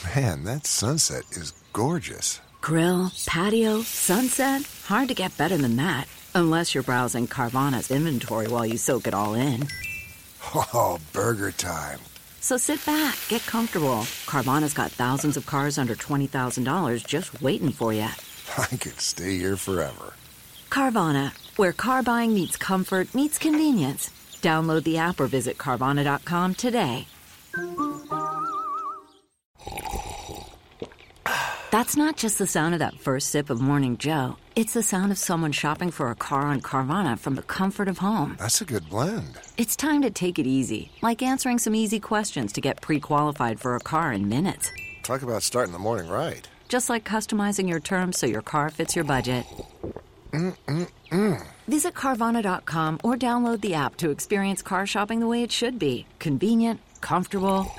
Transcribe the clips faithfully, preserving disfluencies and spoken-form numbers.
Man, that sunset is gorgeous. Grill, patio, sunset. Hard to get better than that. Unless you're browsing Carvana's inventory while you soak it all in. Oh, burger time. So sit back, get comfortable. Carvana's got thousands of cars under twenty thousand dollars just waiting for you. I could stay here forever. Carvana, where car buying meets comfort meets convenience. Download the app or visit Carvana dot com today. That's not just the sound of that first sip of Morning Joe. It's the sound of someone shopping for a car on Carvana from the comfort of home. That's a good blend. It's time to take it easy, like answering some easy questions to get pre-qualified for a car in minutes. Talk about starting the morning right. Just like customizing your terms so your car fits your budget. Mm-mm-mm. Visit Carvana dot com or download the app to experience car shopping the way it should be. Convenient, comfortable.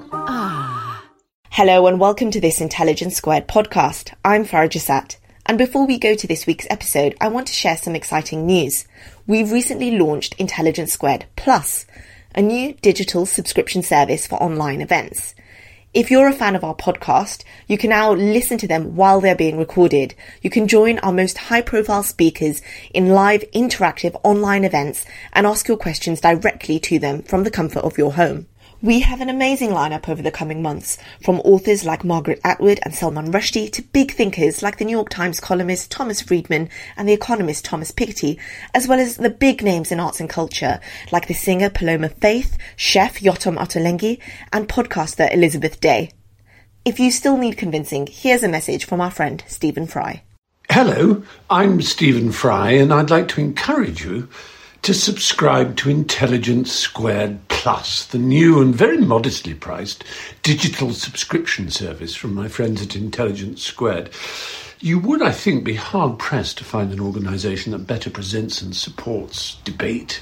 Ah. Hello and welcome to this Intelligence Squared podcast. I'm Farah Jassat. And before we go to this week's episode, I want to share some exciting news. We've recently launched Intelligence Squared Plus, a new digital subscription service for online events. If you're a fan of our podcast, you can now listen to them while they're being recorded. You can join our most high-profile speakers in live interactive online events and ask your questions directly to them from the comfort of your home. We have an amazing lineup over the coming months, from authors like Margaret Atwood and Salman Rushdie to big thinkers like the New York Times columnist Thomas Friedman and the economist Thomas Piketty, as well as the big names in arts and culture like the singer Paloma Faith, chef Yotam Ottolenghi, and podcaster Elizabeth Day. If you still need convincing, here's a message from our friend Stephen Fry. Hello, I'm Stephen Fry, and I'd like to encourage you to subscribe to Intelligence Squared Plus, the new and very modestly priced digital subscription service from my friends at Intelligence Squared. You would, I think, be hard-pressed to find an organisation that better presents and supports debate,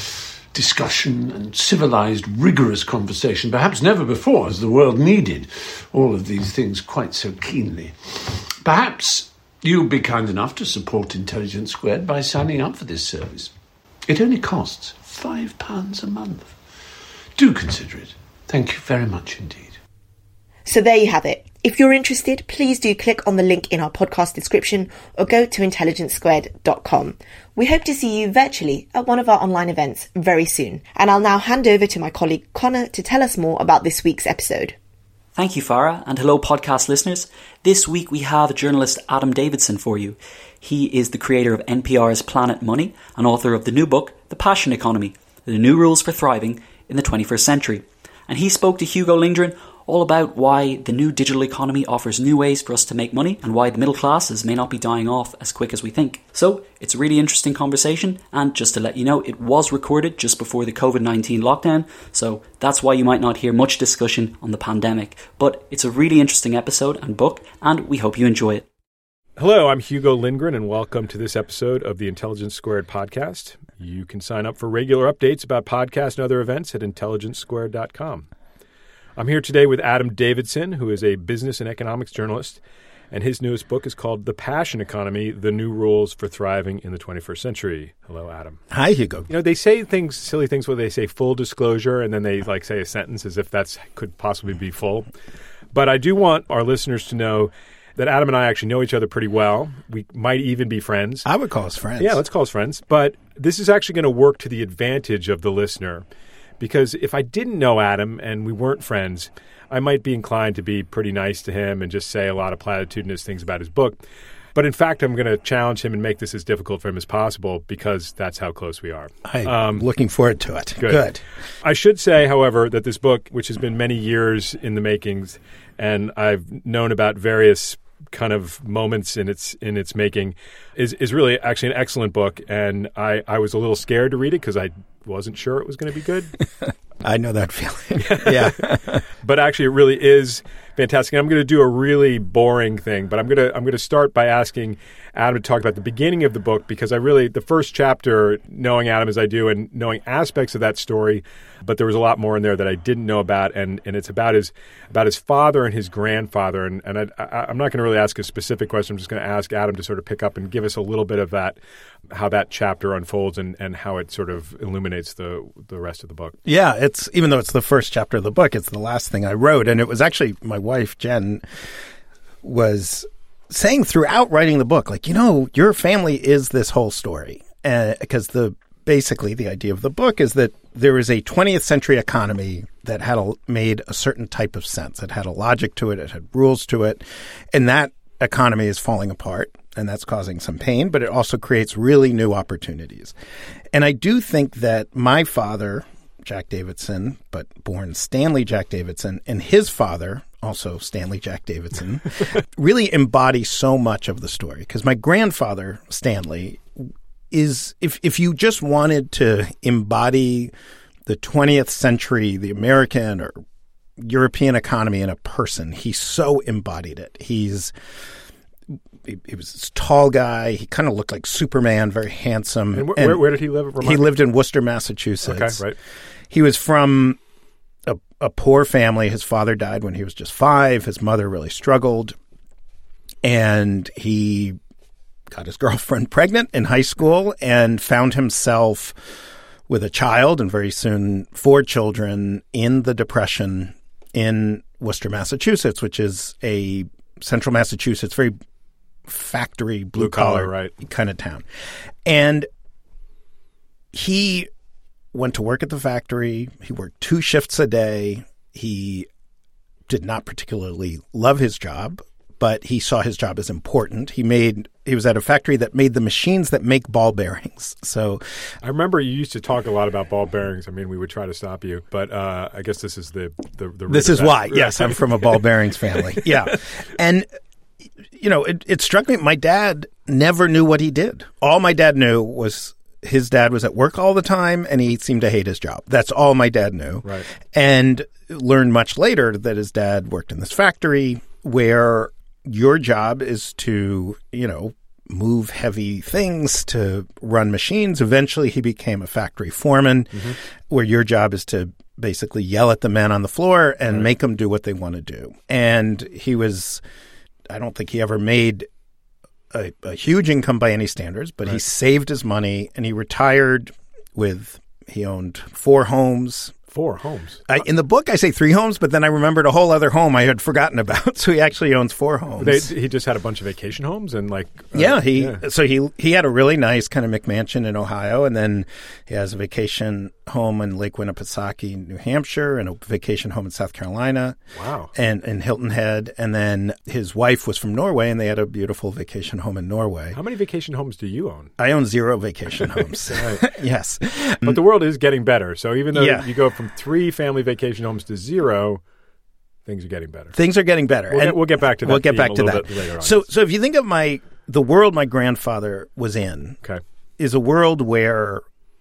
discussion and civilised, rigorous conversation. Perhaps never before has the world needed all of these things quite so keenly. Perhaps you'll be kind enough to support Intelligence Squared by signing up for this service. It only costs five pounds a month. Do consider it. Thank you very much indeed. So there you have it. If you're interested, please do click on the link in our podcast description or go to intelligence squared dot com. We hope to see you virtually at one of our online events very soon. And I'll now hand over to my colleague Connor to tell us more about this week's episode. Thank you, Farah, and hello podcast listeners. This week we have journalist Adam Davidson for you. He is the creator of N P R's Planet Money and author of the new book, The Passion Economy, The New Rules for Thriving in the twenty-first Century. And he spoke to Hugo Lindgren all about why the new digital economy offers new ways for us to make money and why the middle classes may not be dying off as quick as we think. So it's a really interesting conversation, and just to let you know, it was recorded just before the covid nineteen lockdown, so that's why you might not hear much discussion on the pandemic. But it's a really interesting episode and book, and we hope you enjoy it. Hello, I'm Hugo Lindgren, and welcome to this episode of the Intelligence Squared podcast. You can sign up for regular updates about podcasts and other events at intelligence squared dot com. I'm here today with Adam Davidson, who is a business and economics journalist, and his newest book is called The Passion Economy, The New Rules for Thriving in the twenty-first Century. Hello, Adam. Hi, Hugo. You know, they say things, silly things where they say full disclosure, and then they like say a sentence as if that could possibly be full. But I do want our listeners to know that Adam and I actually know each other pretty well. We might even be friends. I would call us friends. Yeah, let's call us friends. But this is actually going to work to the advantage of the listener. Because if I didn't know Adam and we weren't friends, I might be inclined to be pretty nice to him and just say a lot of platitudinous things about his book. But in fact, I'm going to challenge him and make this as difficult for him as possible because that's how close we are. I'm um, looking forward to it. Good. Good. I should say, however, that this book, which has been many years in the makings, and I've known about various kind of moments in its in its making, is is really actually an excellent book. And I, I was a little scared to read it because I wasn't sure it was going to be good. I know that feeling. Yeah. But actually, it really is fantastic. And I'm going to do a really boring thing, but I'm going to I'm going to start by asking Adam to talk about the beginning of the book, because I really, the first chapter, knowing Adam as I do and knowing aspects of that story, but there was a lot more in there that I didn't know about, and, and it's about his about his father and his grandfather. And, and I, I, I'm not going to really ask a specific question. I'm just going to ask Adam to sort of pick up and give us a little bit of that, how that chapter unfolds and, and how it sort of illuminates the the rest of the book. Yeah, it's it's, even though it's the first chapter of the book, it's the last thing I wrote. And it was actually my wife, Jen, was saying throughout writing the book, like, you know, your family is this whole story. Because uh, the basically the idea of the book is that there is a twentieth century economy that had a, made a certain type of sense. It had a logic to it. It had rules to it. And that economy is falling apart, and that's causing some pain, but it also creates really new opportunities. And I do think that my father, Jack Davidson, but born Stanley Jack Davidson, and his father, also Stanley Jack Davidson, really embody so much of the story. Because my grandfather, Stanley, is, if if you just wanted to embody the twentieth century, the American or European economy in a person, he so embodied it. He's he, he was this tall guy. He kind of looked like Superman, very handsome. And, wh- and where, where did he live? Remind he me? lived in Worcester, Massachusetts. Okay, right. He was from a, a poor family. His father died when he was just five. His mother really struggled. And he got his girlfriend pregnant in high school and found himself with a child and very soon four children in the Depression in Worcester, Massachusetts, which is a central Massachusetts, very factory, blue-collar right. kind of town. And he went to work at the factory. He worked two shifts a day. He did not particularly love his job, but he saw his job as important. He made he was at a factory that made the machines that make ball bearings. So I remember you used to talk a lot about ball bearings. I mean, we would try to stop you, but uh, I guess this is the the, the this is that. why. Yes, I'm from a ball bearings family. Yeah, and you know, it, it struck me. My dad never knew what he did. All my dad knew was his dad was at work all the time, and he seemed to hate his job. That's all my dad knew. Right. And learned much later that his dad worked in this factory where your job is to, you know, move heavy things, to run machines. Eventually, he became a factory foreman, mm-hmm. where your job is to basically yell at the men on the floor and right. make them do what they want to do. And he was, I don't think he ever made a, a huge income by any standards, but right. he saved his money and he retired with, he owned four homes. Four homes. I, in the book, I say three homes, but then I remembered a whole other home I had forgotten about. So he actually owns four homes. They, he just had a bunch of vacation homes and like. Uh, yeah, he. Yeah. So he he had a really nice kind of McMansion in Ohio, and then he has a vacation home in Lake Winnipesaukee, New Hampshire, and a vacation home in South Carolina. Wow. And in Hilton Head, and then his wife was from Norway, and they had a beautiful vacation home in Norway. How many vacation homes do you own? I own zero vacation homes. Yes, but the world is getting better. So even though yeah. you go from three family vacation homes to zero, things are getting better. Things are getting better. We'll, and get, we'll get back to that. We'll get back to that later on. So, so if you think of my the world my grandfather was in, okay. is a world where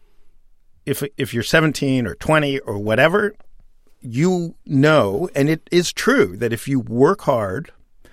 if if you're seventeen or twenty or whatever, you know, and it is true that if you work hard,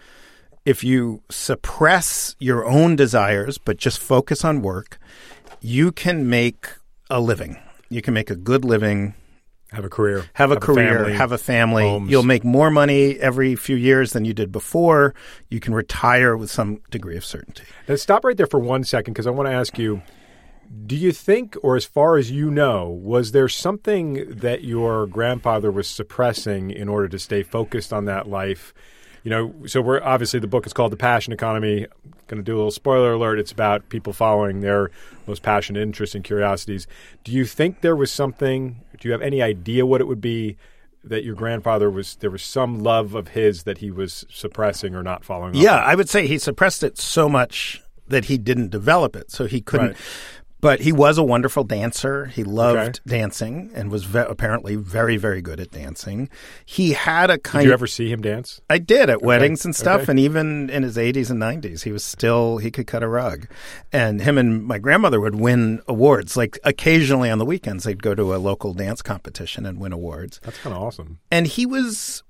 if you suppress your own desires but just focus on work, you can make a living. You can make a good living. Have a career. Have a have career. A family, have a family. homes. You'll make more money every few years than you did before. You can retire with some degree of certainty. Now stop right there for one second because I want to ask you, do you think, or as far as you know, was there something that your grandfather was suppressing in order to stay focused on that life? You know, so we're obviously the book is called The Passion Economy. I'm going to do a little spoiler alert. It's about people following their most passionate interests and curiosities. Do you think there was something, do you have any idea what it would be that your grandfather was, there was some love of his that he was suppressing or not following up Yeah, on? I would say he suppressed it so much that he didn't develop it. So he couldn't. Right. But he was a wonderful dancer. He loved Okay. dancing and was ve- apparently very, very good at dancing. He had a kind Did you of... ever see him dance? I did at weddings and stuff. Okay. And even in his eighties and nineties, he was still, he could cut a rug. And him and my grandmother would win awards. Like occasionally on the weekends, they'd go to a local dance competition and win awards. That's kind of awesome. And he was,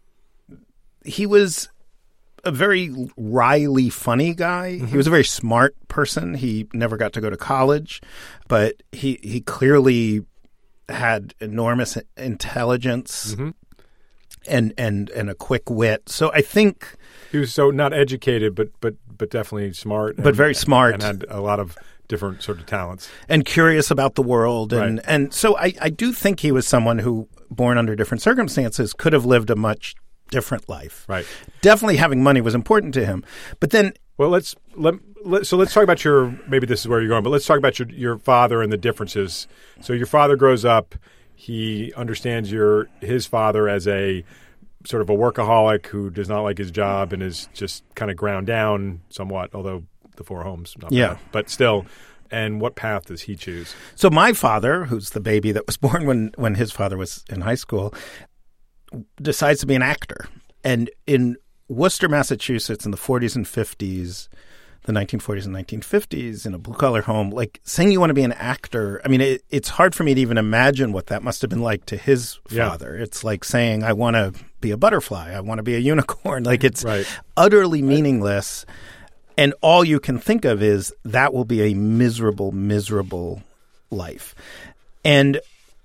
he was a very wryly funny guy. Mm-hmm. He was a very smart person. He never got to go to college, but he he clearly had enormous intelligence Mm-hmm. and, and, and a quick wit. So I think... He was so not educated, but but but definitely smart. But and, very smart. And had a lot of different sort of talents. And curious about the world. And, Right. and so I, I do think he was someone who, born under different circumstances, could have lived a much different life. Right. Definitely having money was important to him. But then Well, let's let, let so let's talk about your maybe this is where you're going, but let's talk about your your father and the differences. So your father grows up, he understands your his father as a sort of a workaholic who does not like his job and is just kind of ground down somewhat, although the four homes not Yeah. bad, but still. And what path does he choose? So my father, who's the baby that was born when, when his father was in high school, decides to be an actor. And in Worcester, Massachusetts, in the forties and fifties, the nineteen forties and nineteen fifties, in a blue-collar home, like saying you want to be an actor, I mean, it, it's hard for me to even imagine what that must have been like to his Yeah. father. It's like saying, I want to be a butterfly. I want to be a unicorn. Like it's Right. utterly meaningless. And all you can think of is that will be a miserable, miserable life. And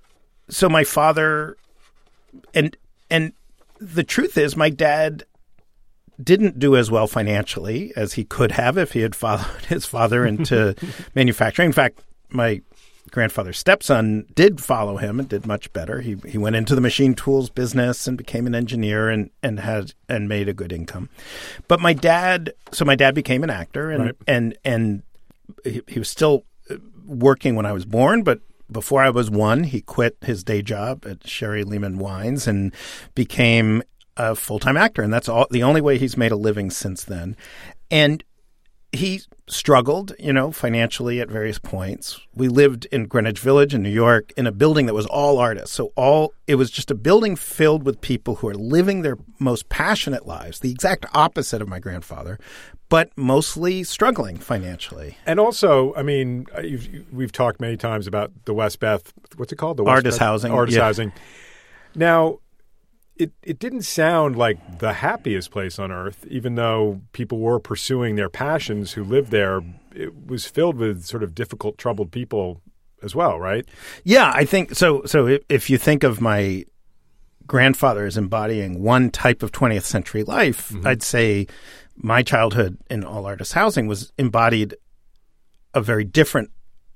so my father, and and the truth is my dad didn't do as well financially as he could have if he had followed his father into manufacturing. In fact, my grandfather's stepson did follow him and did much better. He he went into the machine tools business and became an engineer and, and had and made a good income. But my dad, so my dad became an actor and Right. and and he, he was still working when I was born, but before I was one, he quit his day job at Sherry Lehman Wines and became a full-time actor, and that's all the only way he's made a living since then. And he struggled, you know, financially at various points. We lived in Greenwich Village in New York in a building that was all artists. So all it was just a building filled with people who are living their most passionate lives, the exact opposite of my grandfather, but mostly struggling financially. And also, I mean, uh, you've, we've talked many times about the West Beth. What's it called? The West Artist Beth- housing, Artist yeah. housing. Now, it it didn't sound like the happiest place on earth, even though people were pursuing their passions who lived there. It was filled with sort of difficult, troubled people as well, right? Yeah, I think so. So if, if you think of my grandfather as embodying one type of twentieth century life, Mm-hmm. I'd say my childhood in all artist housing was embodied a very different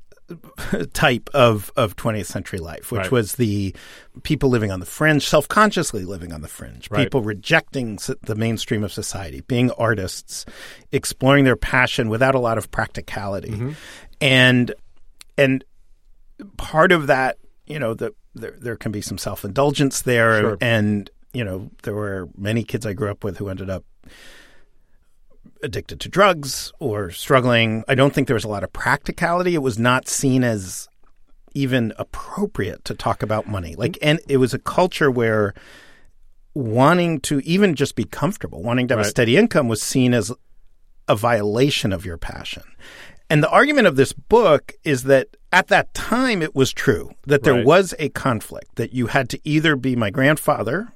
type of, of twentieth century life, which Right. was the people living on the fringe, self-consciously living on the fringe, Right. people rejecting s- the mainstream of society, being artists, exploring their passion without a lot of practicality. Mm-hmm. And and part of that, you know, the, there there can be some self-indulgence there. Sure. And, you know, there were many kids I grew up with who ended up addicted to drugs or struggling. I don't think there was a lot of practicality. It was not seen as even appropriate to talk about money. Like, and it was a culture where wanting to even just be comfortable, wanting to have a Right. steady income was seen as a violation of your passion. And the argument of this book is that at that time it was true, that there Right. was a conflict, that you had to either be my grandfather,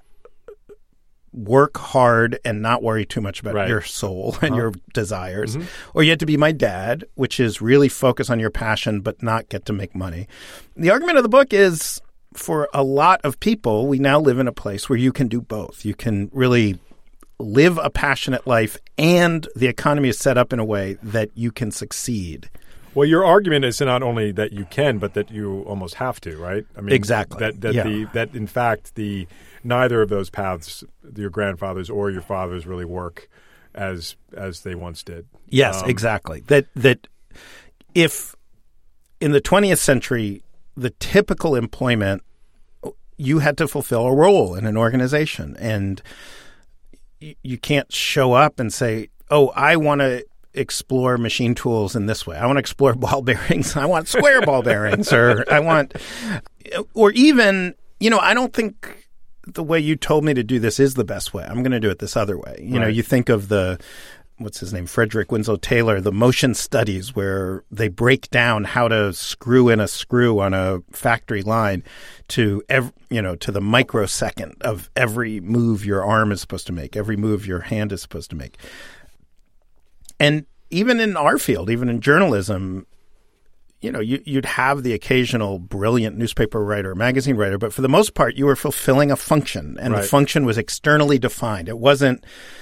work hard and not worry too much about Right. your soul and your desires, Mm-hmm. or you had to be my dad, which is really focus on your passion but not get to make money. The argument of the book is for a lot of people, we now live in a place where you can do both. You can really live a passionate life and the economy is set up in a way that you can succeed. Well, your argument is not only that you can, but that you almost have to, right? I mean, Exactly. That that Yeah. the that in fact the neither of those paths, your grandfather's or your father's, really work as as they once did. Yes, Um, exactly. That that if in the twentieth century, the typical employment, you had to fulfill a role in an organization, and you, you can't show up and say, "Oh, I want to explore machine tools in this way. I want to explore ball bearings. I want square ball bearings, or I want, or even, you know, I don't think the way you told me to do this is the best way. I'm going to do it this other way. You know, Right. you think of the, what's his name, Frederick Winslow Taylor, the motion studies where they break down how to screw in a screw on a factory line to ev- you know, to the microsecond of every move your arm is supposed to make, every move your hand is supposed to make. And even in our field, even in journalism, you know, you, you'd have the occasional brilliant newspaper writer, magazine writer, but for the most part, you were fulfilling a function, and Right. the function was externally defined. It wasn't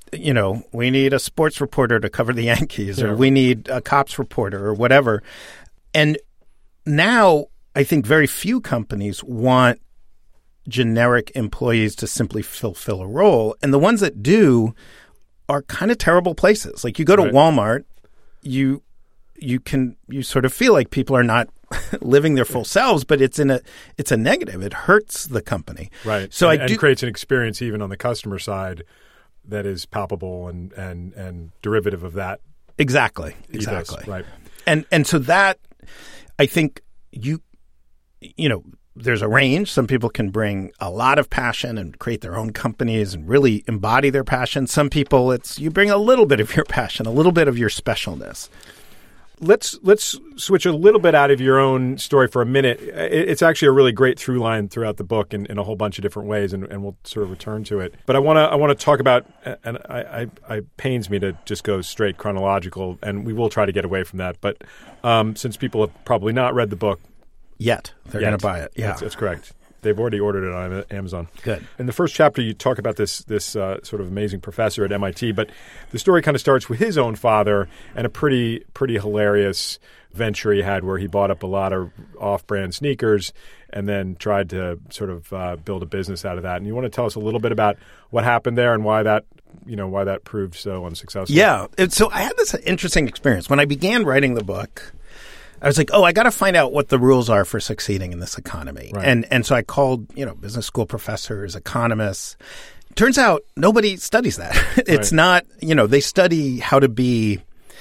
you know, we need a sports reporter to cover the Yankees, Yeah. or we need a cops reporter, or whatever. And now I think very few companies want generic employees to simply fulfill a role. And the ones that do are kind of terrible places. Like you go to Right. Walmart, you you can you sort of feel like people are not living their full selves, but it's in a it's a negative. It hurts the company. Right. So and, I do and creates an experience even on the customer side that is palpable and and, and derivative of that. exactly ethos. exactly Right. And and so that I think you you know there's a range. Some people can bring a lot of passion and create their own companies and really embody their passion. Some people, it's you bring a little bit of your passion, a little bit of your specialness. Let's let's switch a little bit out of your own story for a minute. It- It's actually a really great through line throughout the book in, in a whole bunch of different ways, and, and we'll sort of return to it. But I want to I want to talk about, and I, I, I pains me to just go straight chronological, and we will try to get away from that. But um, since people have probably not read the book Yet they're yet, going to buy it. Yeah, that's, that's correct. They've already ordered it on Amazon. Good. In the first chapter, you talk about this this uh, sort of amazing professor at M I T, but the story kind of starts with his own father and a pretty pretty hilarious venture he had where he bought up a lot of off-brand sneakers and then tried to sort of uh, build a business out of that. And you want to tell us a little bit about what happened there and why that you know why that proved so unsuccessful? Yeah. It- So I had this interesting experience when I began writing the book. I was like, oh, I got to find out what the rules are for succeeding in this economy. Right. And and so I called, you know, business school professors, economists. Turns out nobody studies that. It's Right. not, you know, they study how to be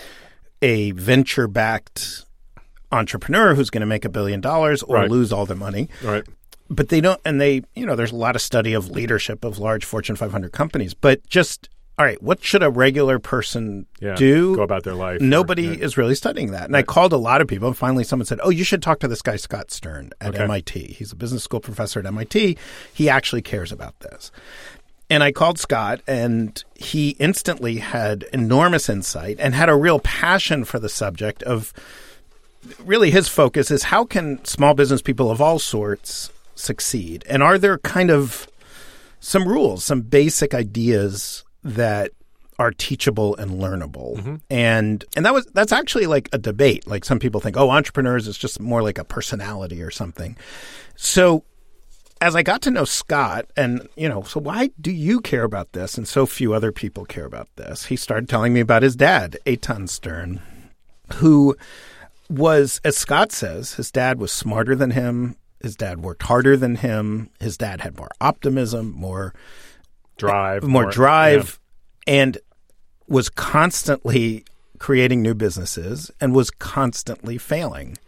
a venture-backed entrepreneur who's going to make a billion dollars or Right. lose all their money. Right. But they don't, and they, you know, there's a lot of study of leadership of large Fortune five hundred companies. But just, all right, what should a regular person Yeah. do? Go about their life. Nobody Or- yeah. is really studying that. And I called a lot of people, and finally someone said, oh, you should talk to this guy, Scott Stern, at Okay. M I T. He's a business school professor at M I T. He actually cares about this. And I called Scott, and he instantly had enormous insight and had a real passion for the subject of really his focus is how can small business people of all sorts succeed? And are there kind of some rules, some basic ideas that are teachable and learnable? Mm-hmm. And and that was that's actually like a debate. Like some people think, oh, entrepreneurs is just more like a personality or something. So as I got to know Scott and, you know, so why do you care about this and so few other people care about this? He started telling me about his dad, Eitan Stern, who was, as Scott says, his dad was smarter than him. His dad worked harder than him. His dad had more optimism, more drive, more drive, and was constantly creating new businesses and was constantly failing.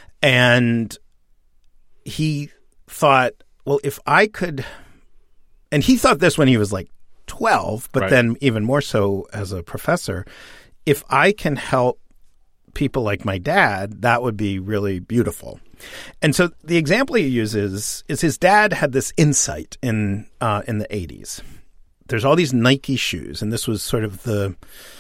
And he thought, well, if I could, and he thought this when he was like twelve, but Right. then even more so as a professor, if I can help people like my dad, that would be really beautiful. And so the example he uses is his dad had this insight in uh, in the eighties. There's all these Nike shoes, and this was sort of the,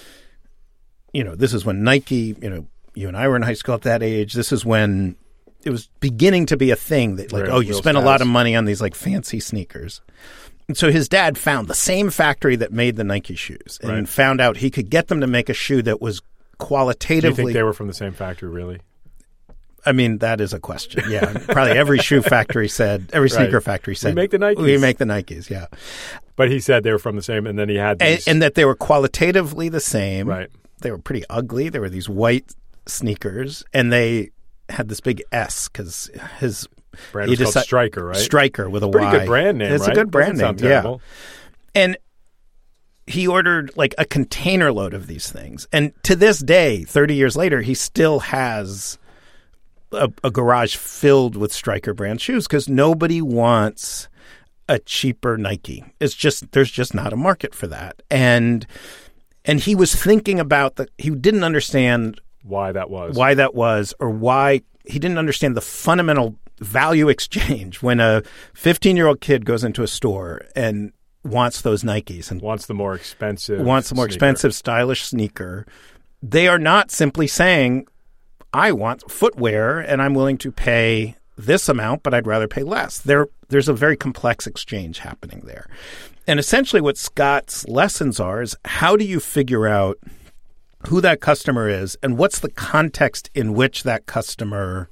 you know, this is when Nike, you know, you and I were in high school at that age. This is when it was beginning to be a thing that, like, Right, oh, you real spend a lot stats. of money on these like fancy sneakers. And so his dad found the same factory that made the Nike shoes and Right. found out he could get them to make a shoe that was Do you qualitatively. think they were from the same factory, really? I mean, that is a question. Yeah. Probably every shoe factory said, every Right. sneaker factory said, make the Nikes." We make the Nikes, yeah. But he said they were from the same, and then he had And, these. and that they were qualitatively the same. Right. They were pretty ugly. They were these white sneakers, and they had this big S because his brand he was called deci- Stryker, right? Striker with a Pretty Y. good brand name, It's right? a good brand Doesn't name, sound yeah. terrible. And he ordered like a container load of these things. And to this day, thirty years later, he still has a, a garage filled with Stryker brand shoes because nobody wants a cheaper Nike. It's just, there's just not a market for that. And, and he was thinking about the, he didn't understand Why that was. why that was or why he didn't understand the fundamental value exchange when a fifteen-year-old kid goes into a store and wants those Nikes and Wants the more expensive. wants a more sneaker. expensive, stylish sneaker. They are not simply saying, I want footwear and I'm willing to pay this amount, but I'd rather pay less. They're there's a very complex exchange happening there. And essentially what Scott's lessons are is how do you figure out who that customer is and what's the context in which that customer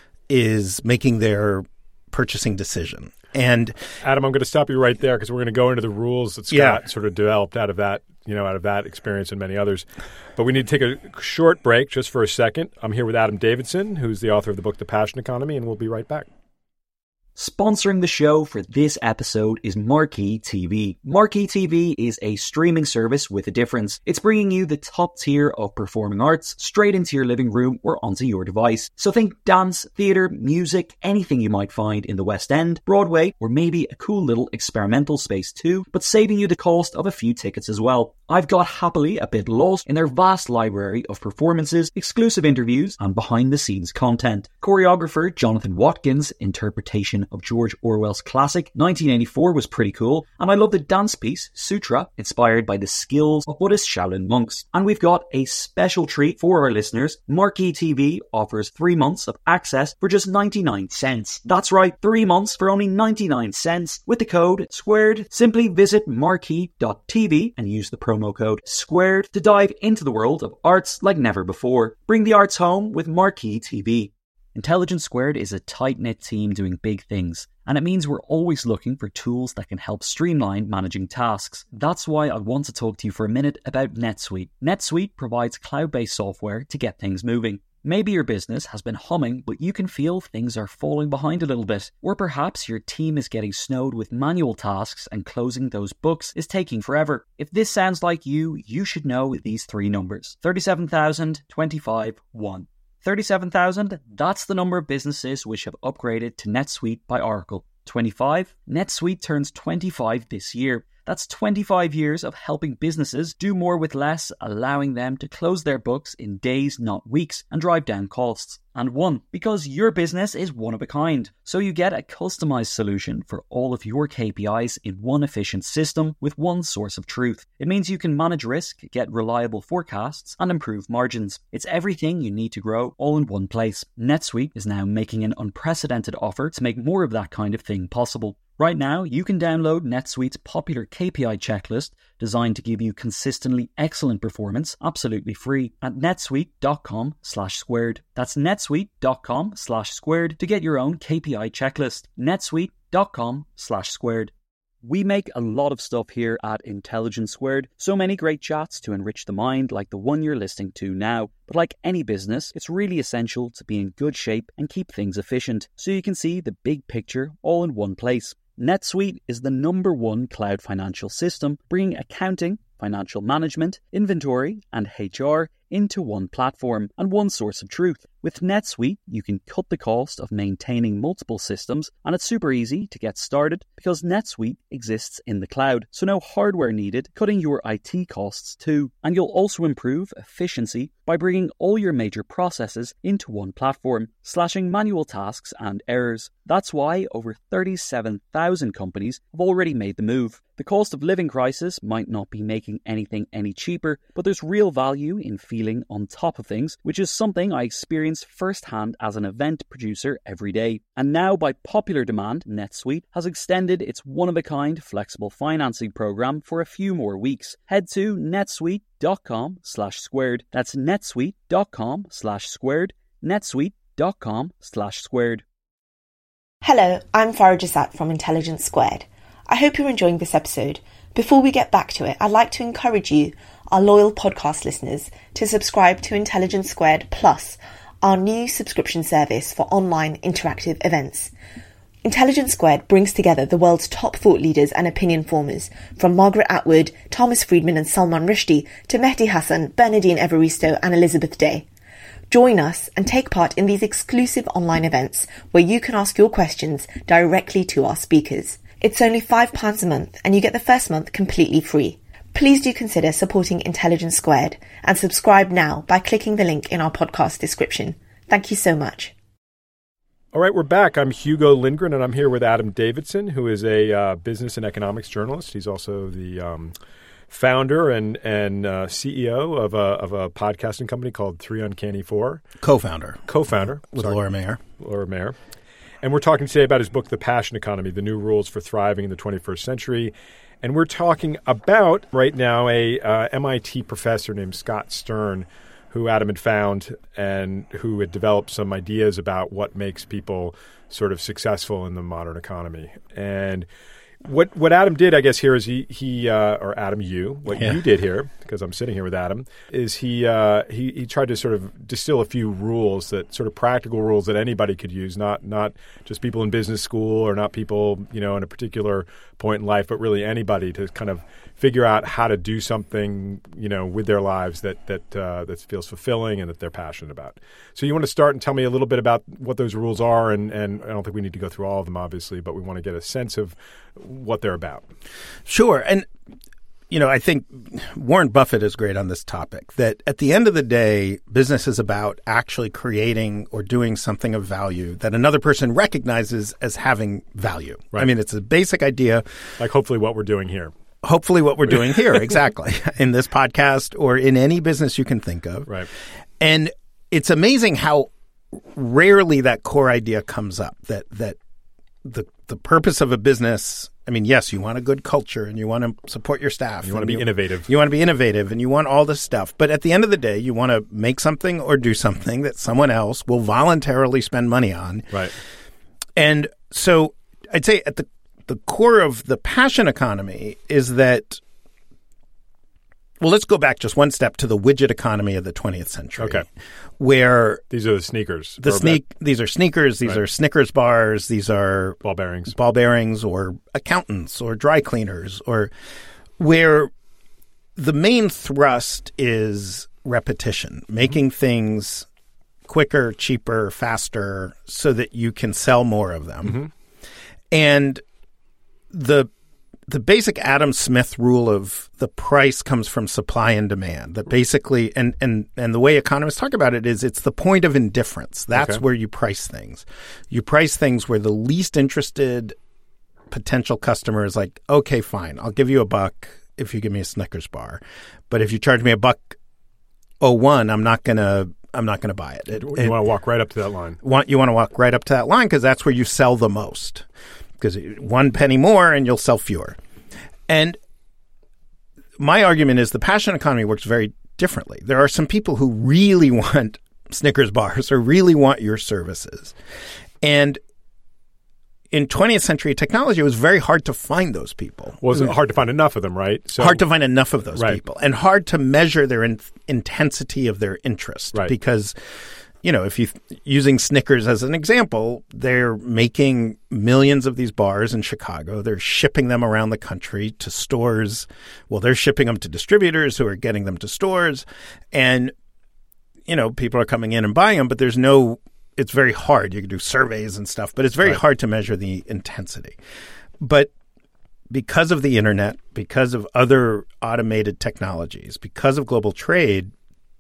is making their purchasing decision. And Adam, I'm going to stop you right there because we're going to go into the rules that Scott yeah. sort of developed out of that, you know, out of that experience and many others. But we need to take a short break just for a second. I'm here with Adam Davidson, who's the author of the book, The Passion Economy, and we'll be right back. Sponsoring the show for this episode is Marquee T V. Marquee T V is a streaming service with a difference. It's bringing you the top tier of performing arts straight into your living room or onto your device. So think dance, theatre, music, anything you might find in the West End, Broadway, or maybe a cool little experimental space too, but saving you the cost of a few tickets as well. I've got happily a bit lost in their vast library of performances, exclusive interviews, and behind-the-scenes content. Choreographer Jonathan Watkins' interpretation of George Orwell's classic nineteen eighty-four was pretty cool, and I love the dance piece, Sutra, inspired by the skills of Buddhist Shaolin monks. And we've got a special treat for our listeners. Marquee T V offers three months of access for just ninety-nine cents. That's right, three months for only ninety-nine cents. With the code SQUARED, simply visit marquee dot t v and use the promo code SQUARED to dive into the world of arts like never before. Bring the arts home with Marquee T V. Intelligence Squared is a tight-knit team doing big things, and it means we're always looking for tools that can help streamline managing tasks. That's why I want to talk to you for a minute about NetSuite. NetSuite provides cloud-based software to get things moving. Maybe your business has been humming, but you can feel things are falling behind a little bit. Or perhaps your team is getting snowed with manual tasks and closing those books is taking forever. If this sounds like you, you should know these three numbers. thirty-seven thousand, twenty-five, one. thirty-seven thousand, that's the number of businesses which have upgraded to NetSuite by Oracle. twenty-five, NetSuite turns twenty-five this year. That's twenty-five years of helping businesses do more with less, allowing them to close their books in days, not weeks, and drive down costs. And one, because your business is one of a kind. So you get a customized solution for all of your K P Is in one efficient system with one source of truth. It means you can manage risk, get reliable forecasts, and improve margins. It's everything you need to grow all in one place. NetSuite is now making an unprecedented offer to make more of that kind of thing possible. Right now, you can download NetSuite's popular K P I checklist designed to give you consistently excellent performance absolutely free at netsuite.com slash squared. That's netsuite.com slash squared to get your own K P I checklist. netsuite.com slash squared. We make a lot of stuff here at Intelligence Squared. So many great chats to enrich the mind like the one you're listening to now. But like any business, it's really essential to be in good shape and keep things efficient so you can see the big picture all in one place. NetSuite is the number one cloud financial system, bringing accounting, financial management, inventory, and H R into one platform and one source of truth. With NetSuite, you can cut the cost of maintaining multiple systems, and it's super easy to get started because NetSuite exists in the cloud, so no hardware needed, cutting your I T costs too. And you'll also improve efficiency by bringing all your major processes into one platform, slashing manual tasks and errors. That's why over thirty-seven thousand companies have already made the move. The cost of living crisis might not be making anything any cheaper, but there's real value in feeling on top of things, which is something I experience firsthand as an event producer every day. And now, by popular demand, NetSuite has extended its one-of-a-kind flexible financing program for a few more weeks. Head to netsuite.com slash squared. That's netsuite.com slash squared. netsuite.com slash squared. Hello, I'm Farah Jasat from Intelligence Squared. I hope you're enjoying this episode. Before we get back to it, I'd like to encourage you, our loyal podcast listeners, to subscribe to Intelligence Squared Plus, our new subscription service for online interactive events. Intelligence Squared brings together the world's top thought leaders and opinion formers, from Margaret Atwood, Thomas Friedman and Salman Rushdie to Mehdi Hasan, Bernardine Evaristo and Elizabeth Day. Join us and take part in these exclusive online events where you can ask your questions directly to our speakers. It's only five pounds a month and you get the first month completely free. Please do consider supporting Intelligence Squared and subscribe now by clicking the link in our podcast description. Thank you so much. All right, we're back. I'm Hugo Lindgren, and I'm here with Adam Davidson, who is a uh, business and economics journalist. He's also the um, founder and and uh, C E O of a of a podcasting company called Three Uncanny Four. Co-founder. Co-founder. With Sorry. Laura Mayer. Laura Mayer. And we're talking today about his book, The Passion Economy, The New Rules for Thriving in the twenty-first Century. And we're talking about, right now, a uh, M I T professor named Scott Stern, who Adam had found and who had developed some ideas about what makes people sort of successful in the modern economy. And what what Adam did, I guess, here is he, he uh, or Adam, you, what Yeah. you did here, because I'm sitting here with Adam, is he, uh, he he tried to sort of distill a few rules, that sort of practical rules that anybody could use, not not just people in business school or not people, you know, in a particular point in life, but really anybody to kind of figure out how to do something, you know, with their lives that that uh, that feels fulfilling and that they're passionate about. So you want to start and tell me a little bit about what those rules are, and, and I don't think we need to go through all of them, obviously, but we want to get a sense of what they're about. Sure. And, you know, I think Warren Buffett is great on this topic, that at the end of the day, business is about actually creating or doing something of value that another person recognizes as having value. Right. I mean, it's a basic idea. Like hopefully what we're doing here. Hopefully what we're doing here, exactly, in this podcast or in any business you can think of. Right. And it's amazing how rarely that core idea comes up, that that the the purpose of a business, I mean, yes, you want a good culture and you want to support your staff. You want to be you, innovative. You want to be innovative and you want all this stuff. But at the end of the day, you want to make something or do something that someone else will voluntarily spend money on. Right. And so I'd say at the the core of the passion economy is that, well, let's go back just one step to the widget economy of the twentieth century. Okay. Where These are the sneakers. the or sneak these are sneakers, these Right. are Snickers bars, these are ball bearings. ball bearings or accountants or dry cleaners, or where the main thrust is repetition, making things quicker, cheaper, faster so that you can sell more of them. Mm-hmm. And the the basic Adam Smith rule of the price comes from supply and demand. That basically, and and and the way economists talk about it is, it's the point of indifference. That's Okay. where you price things. You price things where the least interested potential customer is like, okay, fine, I'll give you a buck if you give me a Snickers bar, but if you charge me a buck oh one, I'm not gonna I'm not gonna buy it. It- You it- want to walk right up to that line. want you want to walk right up to that line because that's where you sell the most. Because one penny more and you'll sell fewer. And my argument is the passion economy works very differently. There are some people who really want Snickers bars or really want your services. And in twentieth century technology, it was very hard to find those people. Well, it's hard to find enough of them, right? So Hard to find enough of those Right. people, and hard to measure their in- intensity of their interest. Right. Because, you know, if you using Snickers as an example, they're making millions of these bars in Chicago. They're shipping them around the country to stores. Well, they're shipping them to distributors who are getting them to stores, and you know, people are coming in and buying them. But there's no. It's very hard. You can do surveys and stuff, but it's very Right. hard to measure the intensity. But because of the internet, because of other automated technologies, because of global trade,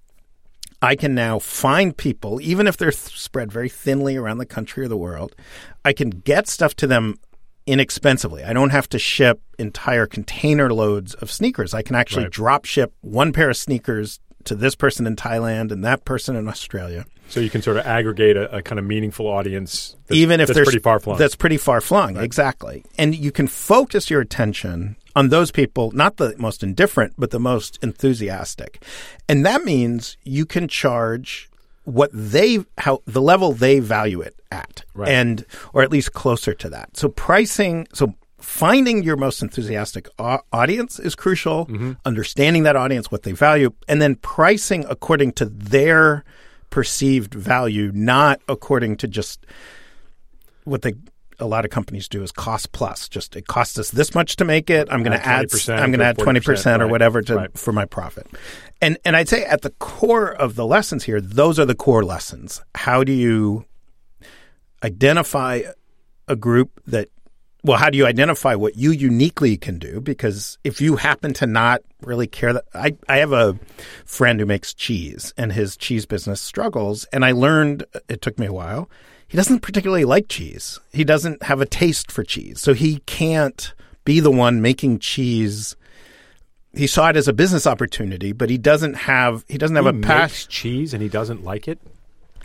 I can now find people, even if they're th- spread very thinly around the country or the world, I can get stuff to them inexpensively. I don't have to ship entire container loads of sneakers. I can actually Right. drop ship one pair of sneakers to this person in Thailand and that person in Australia. So you can sort of aggregate a, a kind of meaningful audience that's, Even if that's there's pretty far flung. That's pretty far flung, exactly. And you can focus your attention on those people, not the most indifferent, but the most enthusiastic. And that means you can charge what they how the level they value it at, Right. and or at least closer to that. So pricing, so finding your most enthusiastic au- audience is crucial. Mm-hmm. Understanding that audience, what they value, and then pricing according to their perceived value, not according to just what they a lot of companies do is cost plus. Just it costs us this much to make it. I'm going to add. I'm going to add twenty percent or right, whatever to right. for my profit. And and I'd say at the core of the lessons here, those are the core lessons. How do you identify a group that? Well, how do you identify what you uniquely can do? Because if you happen to not really care that I, I have a friend who makes cheese and his cheese business struggles. And I learned, it took me a while, he doesn't particularly like cheese. He doesn't have a taste for cheese. So he can't be the one making cheese. He saw it as a business opportunity, but he doesn't have, he doesn't have he a passion. makes cheese and he doesn't like it? I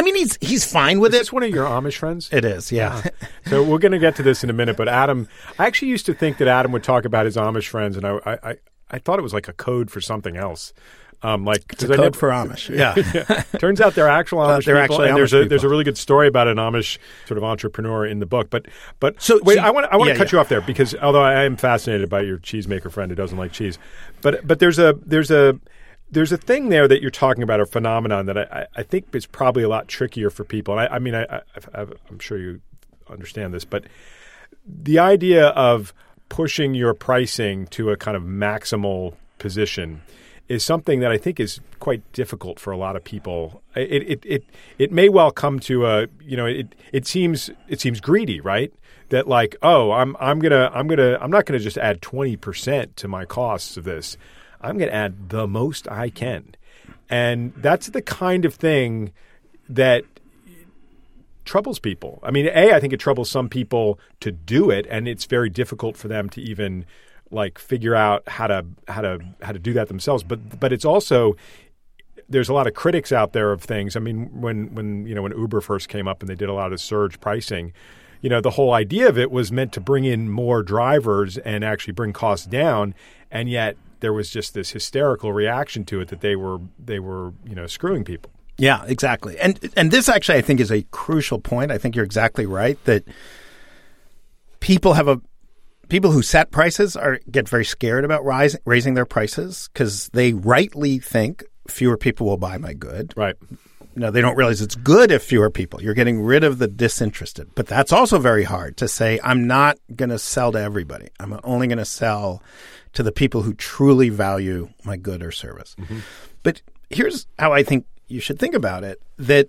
mean, he's he's fine with Is it. this one of your Amish friends? It is, yeah. So we're going to get to this in a minute, but Adam, I actually used to think that Adam would talk about his Amish friends, and I I, I, I thought it was like a code for something else. Um, like It's a code never, for Amish, yeah. yeah. Turns out they're actual Amish uh, they're people, actually and Amish there's a people. there's a really good story about an Amish sort of entrepreneur in the book. But but so wait, so, I want I want to yeah, cut yeah. you off there because although I am fascinated by your cheesemaker friend who doesn't like cheese, but but there's a there's a There's a thing there that you're talking about, a phenomenon that I, I think is probably a lot trickier for people. And I, I mean, I, I, I'm sure you understand this, but the idea of pushing your pricing to a kind of maximal position is something that I think is quite difficult for a lot of people. It it it, it may well come to a you know it it seems it seems greedy, right? That like oh I'm I'm gonna I'm gonna I'm not gonna just add twenty percent to my costs of this. I'm going to add the most I can. And that's the kind of thing that troubles people. I mean, A, I think it troubles some people to do it, and it's very difficult for them to even like figure out how to how to how to do that themselves. But but it's also there's a lot of critics out there of things. I mean, when when you know when Uber first came up and they did a lot of surge pricing, you know, the whole idea of it was meant to bring in more drivers and actually bring costs down, and yet there was just this hysterical reaction to it that they were they were you know screwing people. Yeah, exactly. And and this actually I think is a crucial point. I think you're exactly right that people have a people who set prices are get very scared about rise, raising their prices because they rightly think fewer people will buy my good. Right. No, they don't realize it's good if fewer people. You're getting rid of the disinterested. But that's also very hard to say, I'm not going to sell to everybody. I'm only going to sell to the people who truly value my good or service. Mm-hmm. But here's how I think you should think about it, that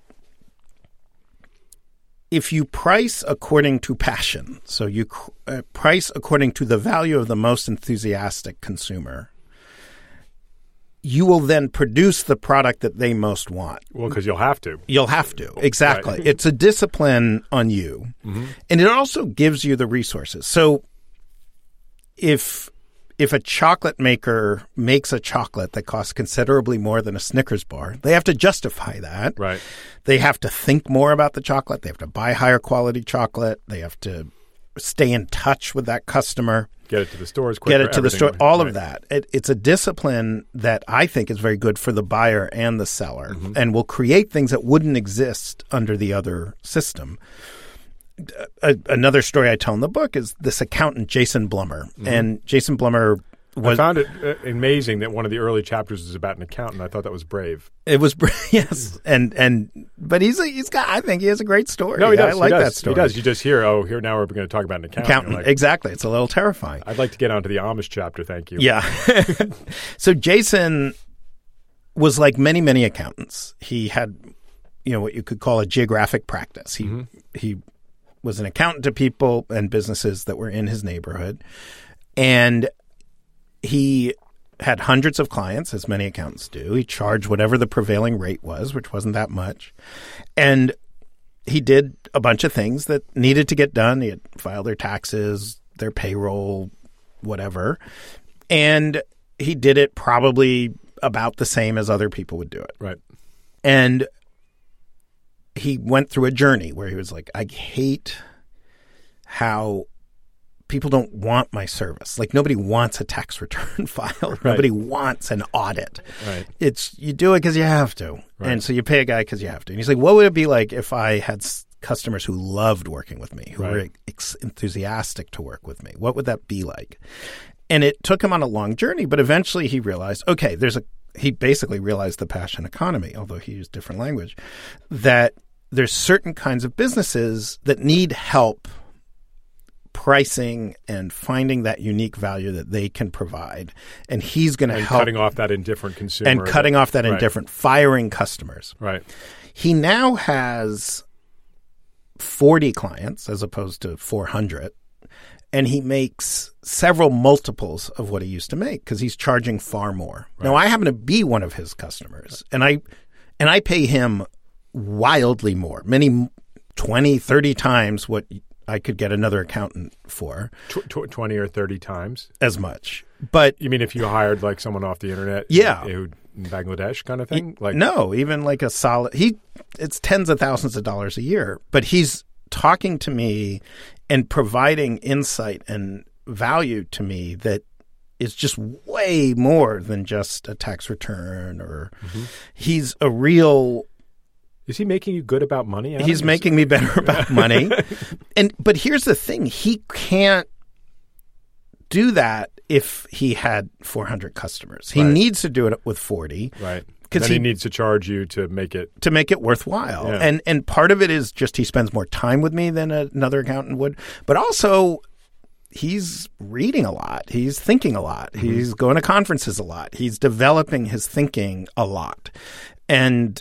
if you price according to passion, so you uh, price according to the value of the most enthusiastic consumer, you will then produce the product that they most want. Well, because you'll have to. You'll have to. Exactly. Right. It's a discipline on you. Mm-hmm. And it also gives you the resources. So if if a chocolate maker makes a chocolate that costs considerably more than a Snickers bar, they have to justify that. Right. They have to think more about the chocolate. They have to buy higher quality chocolate. They have to stay in touch with that customer. Get it to the stores quicker. Get it to the store. All right. of that. It, it's a discipline that I think is very good for the buyer and the seller, mm-hmm. and will create things that wouldn't exist under the other system. A, another story I tell in the book is this accountant, Jason Blummer. Mm-hmm. And Jason Blummer was... I found it uh, amazing that one of the early chapters is about an accountant. I thought that was brave. It was brave, yes. And, and, but he's, a, he's got, I think he has a great story. No, he does. I like he does. that story. He does. You just hear, oh, here now we're going to talk about an accountant. Accountant, like, exactly. It's a little terrifying. I'd like to get onto the Amish chapter, thank you. Yeah. So Jason was like many, many accountants. He had, you know, what you could call a geographic practice. He, mm-hmm. he was an accountant to people and businesses that were in his neighborhood. And he had hundreds of clients, as many accountants do. He charged whatever the prevailing rate was, which wasn't that much. And he did a bunch of things that needed to get done. He had filed their taxes, their payroll, whatever. And he did it probably about the same as other people would do it. Right. And he went through a journey where he was like, I hate how people don't want my service. Like nobody wants a tax return file. Right. Nobody wants an audit. Right. It's you do it because you have to. Right. And so you pay a guy because you have to. And he's like, what would it be like if I had s- customers who loved working with me, who right. were ex- enthusiastic to work with me? What would that be like? And it took him on a long journey, but eventually he realized, okay, there's a he basically realized the passion economy, although he used different language, that there's certain kinds of businesses that need help pricing and finding that unique value that they can provide. And he's going to help. cutting off that indifferent consumer. And cutting that, off that right. indifferent, firing customers. Right. He now has forty clients as opposed to four hundred. And he makes several multiples of what he used to make because he's charging far more. Right. Now, I happen to be one of his customers, and I and I pay him wildly more, many twenty, thirty times what I could get another accountant for. Tw- twenty or thirty times? As much. But you mean if you hired like someone off the internet? Yeah. Who, in Bangladesh kind of thing? He, like no, even like a solid. He it's tens of thousands of dollars a year, but he's talking to me and providing insight and value to me that is just way more than just a tax return. Or mm-hmm. he's a real. Is he making you good about money? Adam? He's making me better about money. And but here's the thing: he can't do that if he had four hundred customers. He right. needs to do it with forty. Right. Because he, he needs to charge you to make it to make it worthwhile. Yeah. And and part of it is just he spends more time with me than another accountant would. But also he's reading a lot. He's thinking a lot. Mm-hmm. He's going to conferences a lot. He's developing his thinking a lot. And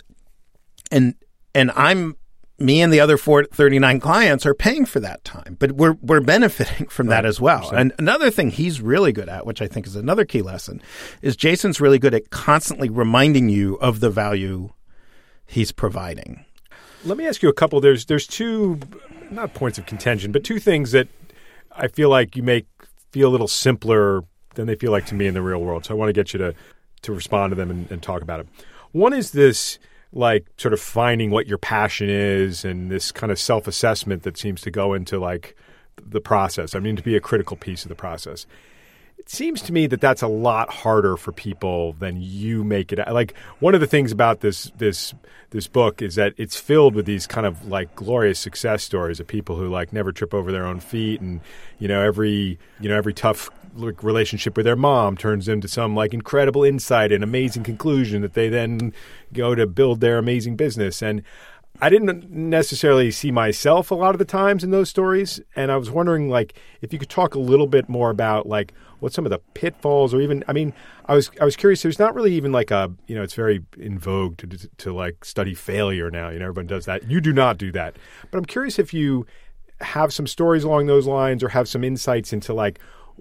and and I'm me and the other four, thirty-nine clients are paying for that time, but we're we're benefiting from right. that as well. And another thing he's really good at, which I think is another key lesson, is Jason's really good at constantly reminding you of the value he's providing. Let me ask you a couple. There's there's two, not points of contention, but two things that I feel like you make feel a little simpler than they feel like to me in the real world. So I want to get you to to respond to them and, and talk about it. One is this, like sort of finding what your passion is and this kind of self-assessment that seems to go into like the process. I mean, to be a critical piece of the process. It seems to me that that's a lot harder for people than you make it. Like one of the things about this this this book is that it's filled with these kind of like glorious success stories of people who like never trip over their own feet, and you know every you know every tough relationship with their mom turns into some like incredible insight and amazing conclusion that they then go to build their amazing business. And I didn't necessarily see myself a lot of the times in those stories. And I was wondering like if you could talk a little bit more about like what some of the pitfalls, or even, I mean, I was I was curious. There's not really even like a, you know, it's very in vogue to to, to like study failure now. You know, everyone does that. You do not do that. But I'm curious if you have some stories along those lines or have some insights into like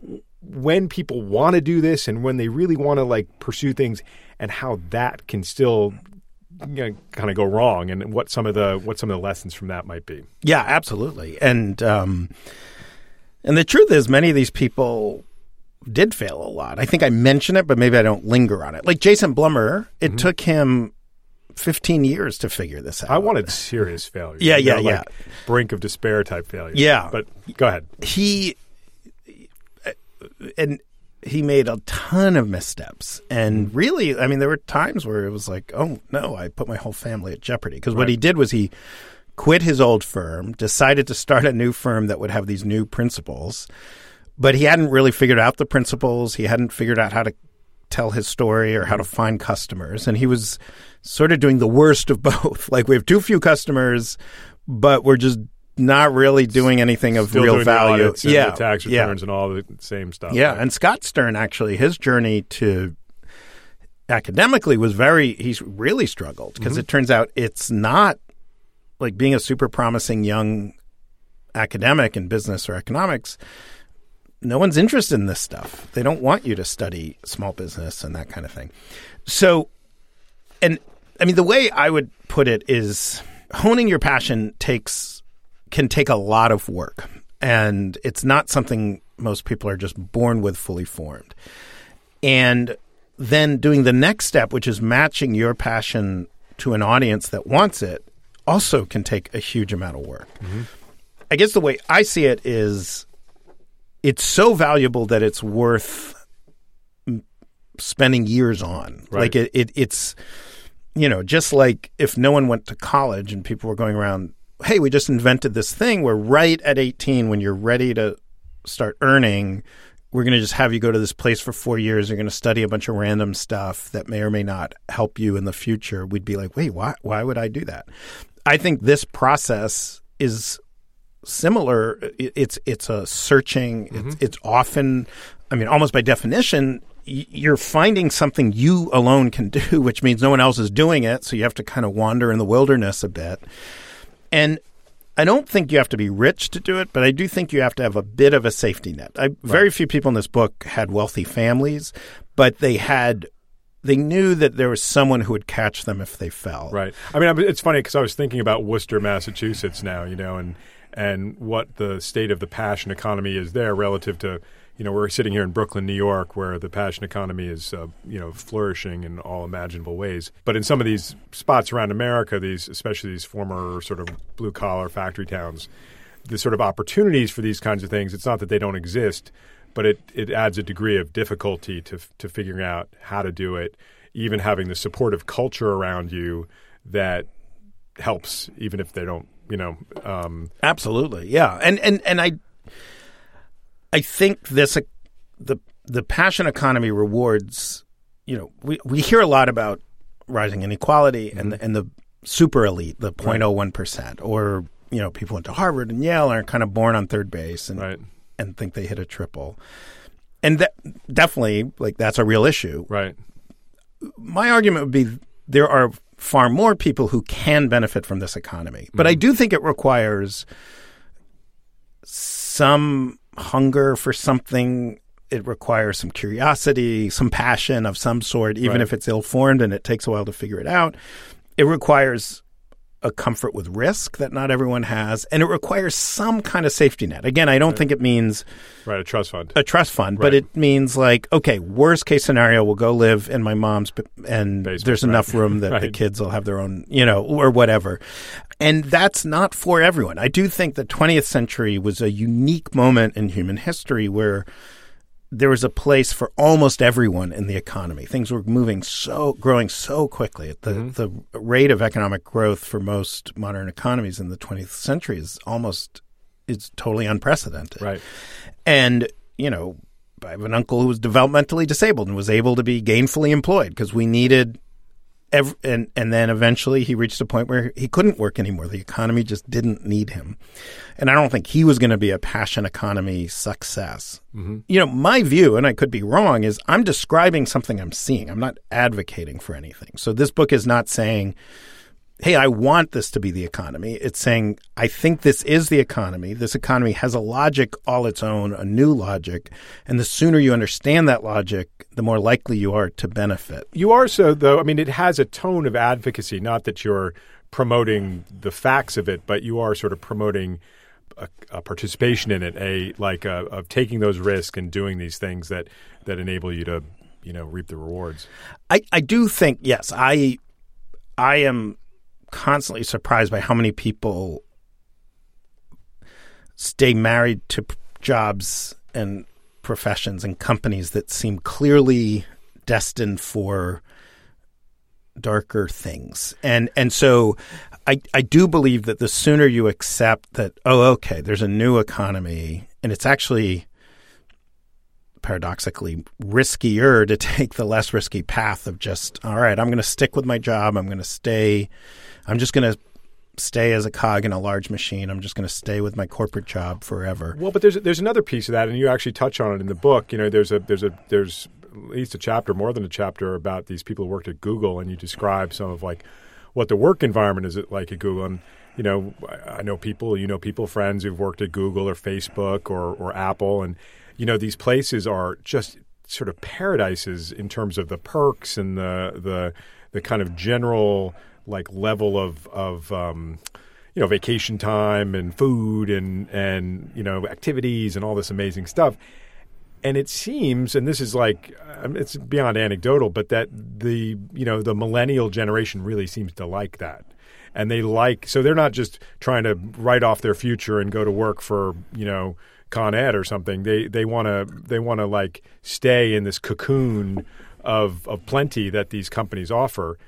when people want to do this and when they really want to like pursue things, and how that can still, you know, kind of go wrong, and what some of the what some of the lessons from that might be. Yeah, absolutely. And um, and the truth is, many of these people did fail a lot. I think I mention it, but maybe I don't linger on it. Like Jason Blummer, it mm-hmm. took him fifteen years to figure this out. I wanted serious failure. Yeah, yeah, know, like yeah. brink of despair type failure. Yeah. But go ahead. He and he made a ton of missteps. And really, I mean, there were times where it was like, oh, no, I put my whole family at jeopardy. Because right. what he did was he quit his old firm, decided to start a new firm that would have these new principles. But he hadn't really figured out the principles. He hadn't figured out how to tell his story or how to find customers. And he was sort of doing the worst of both. Like, we have too few customers, but we're just not really doing anything of Still real doing value. The audits and yeah, the tax returns yeah. and all the same stuff. Yeah, right? And Scott Stern, actually, his journey to academically was very, he's really struggled because mm-hmm. it turns out it's not like being a super promising young academic in business or economics. No one's interested in this stuff. They don't want you to study small business and that kind of thing. So, and I mean, the way I would put it is honing your passion takes can take a lot of work, and it's not something most people are just born with fully formed. And then doing the next step, which is matching your passion to an audience that wants it, also can take a huge amount of work. Mm-hmm. I guess the way I see it is it's so valuable that it's worth spending years on. Right. Like it, it, it's, you know, just like if no one went to college and people were going around, hey, we just invented this thing where right at eighteen, when you're ready to start earning, we're going to just have you go to this place for four years. You're going to study a bunch of random stuff that may or may not help you in the future. We'd be like, wait, why, why would I do that? I think this process is similar. It's it's a searching. Mm-hmm. It's, it's often, I mean, almost by definition, you're finding something you alone can do, which means no one else is doing it. So you have to kind of wander in the wilderness a bit. And I don't think you have to be rich to do it, but I do think you have to have a bit of a safety net. I, right. Very few people in this book had wealthy families, but they had they knew that there was someone who would catch them if they fell. Right. I mean, it's funny because I was thinking about Worcester, Massachusetts now, you know, and and what the state of the passion economy is there relative to you know, we're sitting here in Brooklyn, New York, where the passion economy is, uh, you know, flourishing in all imaginable ways. But in some of these spots around America, these, especially these former sort of blue-collar factory towns, the sort of opportunities for these kinds of things, it's not that they don't exist, but it, it adds a degree of difficulty to to figuring out how to do it, even having the supportive culture around you that helps, even if they don't, you know. Um, Absolutely, yeah. And, and, and I... I think this uh, the the passion economy rewards. You know, we, we hear a lot about rising inequality mm-hmm. and the, and the super elite, the zero point zero one percent, or you know, people went to Harvard and Yale and are kind of born on third base and right. and think they hit a triple, and that, definitely like that's a real issue. Right. My argument would be there are far more people who can benefit from this economy, but mm-hmm. I do think it requires some hunger for something. It requires some curiosity, some passion of some sort, even right. if it's ill-formed and it takes a while to figure it out. It requires a comfort with risk that not everyone has, and it requires some kind of safety net. Again, I don't right. think it means right a trust fund, a trust fund, right. but it means like, okay, worst case scenario, we'll go live in my mom's, and basement, there's right. enough room that right. the kids will have their own, you know, or whatever. And that's not for everyone. I do think the twentieth century was a unique moment in human history where there was a place for almost everyone in the economy. Things were moving so, growing so quickly. The mm-hmm. the rate of economic growth for most modern economies in the twentieth century is almost, it's totally unprecedented. Right. And, you know, I have an uncle who was developmentally disabled and was able to be gainfully employed because we needed Every, and and then eventually he reached a point where he couldn't work anymore. The economy just didn't need him. And I don't think he was going to be a passion economy success. Mm-hmm. You know, my view, and I could be wrong, is I'm describing something I'm seeing. I'm not advocating for anything. So this book is not saying, hey, I want this to be the economy. It's saying, I think this is the economy. This economy has a logic all its own, a new logic. And the sooner you understand that logic, the more likely you are to benefit. You are so, though, I mean, it has a tone of advocacy, not that you're promoting the facts of it, but you are sort of promoting a, a participation in it, a like a, of taking those risks and doing these things that, that enable you to, you know, reap the rewards. I, I do think, yes, I I am constantly surprised by how many people stay married to p- jobs and professions and companies that seem clearly destined for darker things. And and so I I do believe that the sooner you accept that, oh, okay, there's a new economy, and it's actually paradoxically riskier to take the less risky path of just, all right, I'm going to stick with my job. I'm going to stay, I'm just going to stay as a cog in a large machine. I'm just going to stay with my corporate job forever. Well, but there's there's another piece of that, and you actually touch on it in the book. You know, there's a there's a there's at least a chapter, more than a chapter, about these people who worked at Google, and you describe some of like what the work environment is like at Google. And you know, I know people, you know, people, friends who've worked at Google or Facebook or or Apple, and you know, these places are just sort of paradises in terms of the perks and the the the kind of general like level of of um, you know, vacation time and food and and you know, activities and all this amazing stuff. And it seems, and this is like, it's beyond anecdotal, but that the you know the millennial generation really seems to like that. And they like, so they're not just trying to write off their future and go to work for, you know, Con Ed or something. They they want to they want to like stay in this cocoon of of plenty that these companies offer.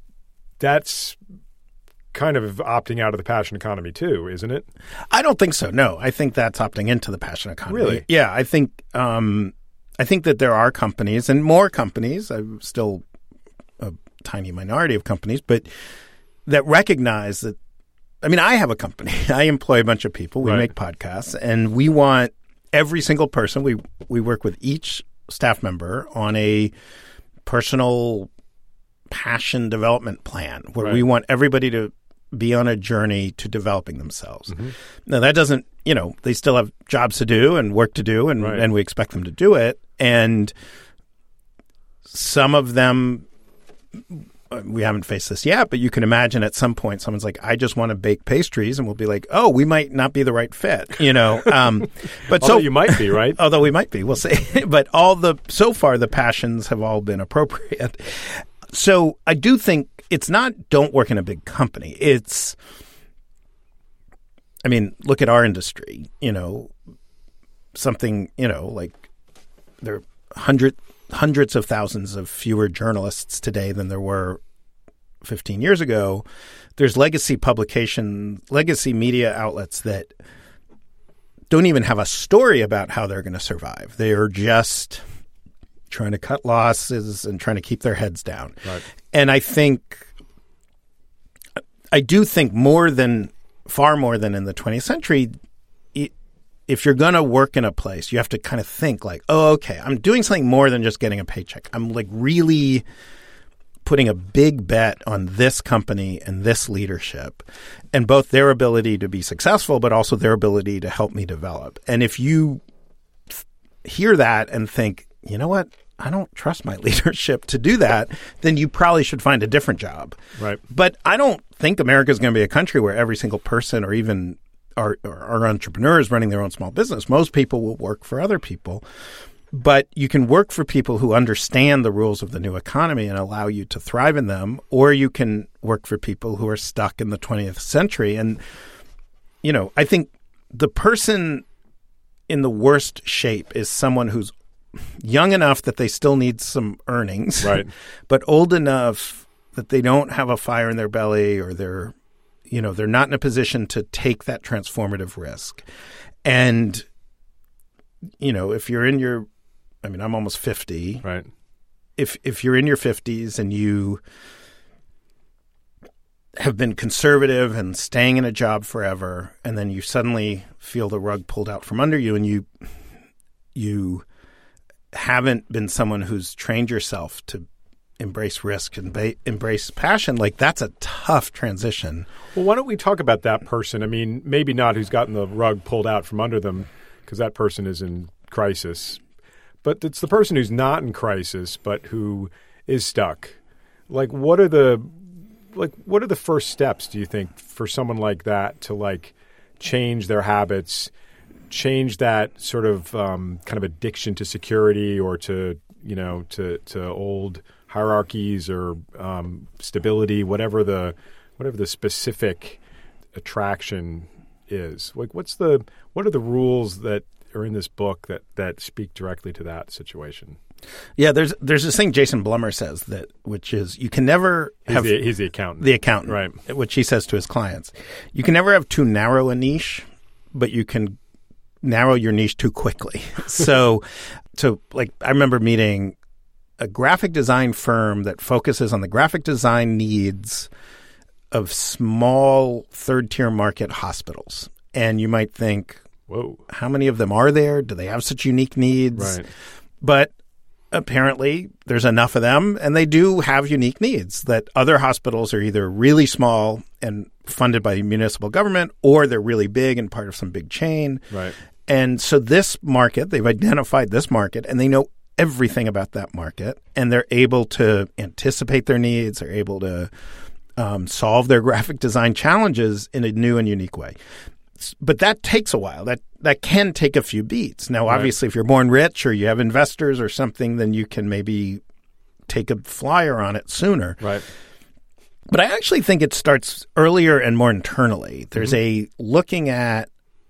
That's kind of opting out of the passion economy too, isn't it? I don't think so. No, I think that's opting into the passion economy. Really? Yeah, I think um, I think that there are companies and more companies. I'm still a tiny minority of companies, but that recognize that. I mean, I have a company. I employ a bunch of people. We right. make podcasts, and we want every single person. We we work with each staff member on a personal passion development plan where right. we want everybody to be on a journey to developing themselves. Mm-hmm. Now, that doesn't, you know, they still have jobs to do and work to do, and, right. and we expect them to do it. And some of them we haven't faced this yet, but you can imagine at some point someone's like, I just want to bake pastries, and we'll be like, oh, we might not be the right fit, you know. Um, but although so you might be, right? Although we might be, we'll see. But all the so far the passions have all been appropriate. So I do think it's not don't work in a big company. It's, I mean, look at our industry. You know, something you know like there are hundred. hundreds of thousands of fewer journalists today than there were fifteen years ago. There's legacy publication, legacy media outlets that don't even have a story about how they're going to survive. They are just trying to cut losses and trying to keep their heads down. Right. And I think, I do think more than, far more than in the twentieth century, if you're going to work in a place, you have to kind of think like, oh, okay, I'm doing something more than just getting a paycheck. I'm like really putting a big bet on this company and this leadership and both their ability to be successful, but also their ability to help me develop. And if you th- hear that and think, you know what, I don't trust my leadership to do that, then you probably should find a different job. Right. But I don't think America is going to be a country where every single person or even Are, are entrepreneurs running their own small business. Most people will work for other people. But you can work for people who understand the rules of the new economy and allow you to thrive in them, or you can work for people who are stuck in the twentieth century. And, you know, I think the person in the worst shape is someone who's young enough that they still need some earnings, right, but old enough that they don't have a fire in their belly or they're You know, they're not in a position to take that transformative risk. And, you know, if you're in your, I mean, I'm almost fifty. Right. If if you're in your fifties and you have been conservative and staying in a job forever, and then you suddenly feel the rug pulled out from under you and you you haven't been someone who's trained yourself to embrace risk and ba- embrace passion, like that's a tough transition. Well, why don't we talk about that person? I mean, maybe not who's gotten the rug pulled out from under them, because that person is in crisis. But it's the person who's not in crisis, but who is stuck. Like, what are the like what are the first steps, do you think, for someone like that to like change their habits, change that sort of um, kind of addiction to security or to you know to to old hierarchies or um, stability, whatever the whatever the specific attraction is? Like, what's the what are the rules that are in this book that that speak directly to that situation? Yeah, there's there's this thing Jason Blummer says that, which is you can never have he's the, he's the accountant, the accountant, right? Which he says to his clients, you can never have too narrow a niche, but you can narrow your niche too quickly. so, so like I remember meeting a graphic design firm that focuses on the graphic design needs of small third-tier market hospitals. And you might think, whoa, how many of them are there? Do they have such unique needs? Right. But apparently there's enough of them, and they do have unique needs that other hospitals are either really small and funded by the municipal government, or they're really big and part of some big chain. Right. And so this market, they've identified this market, and they know everything about that market, and they're able to anticipate their needs. They're able to um, solve their graphic design challenges in a new and unique way. But that takes a while. That that can take a few beats. Now, right. obviously, if you're born rich or you have investors or something, then you can maybe take a flyer on it sooner. Right. But I actually think it starts earlier and more internally. There's mm-hmm. a looking at,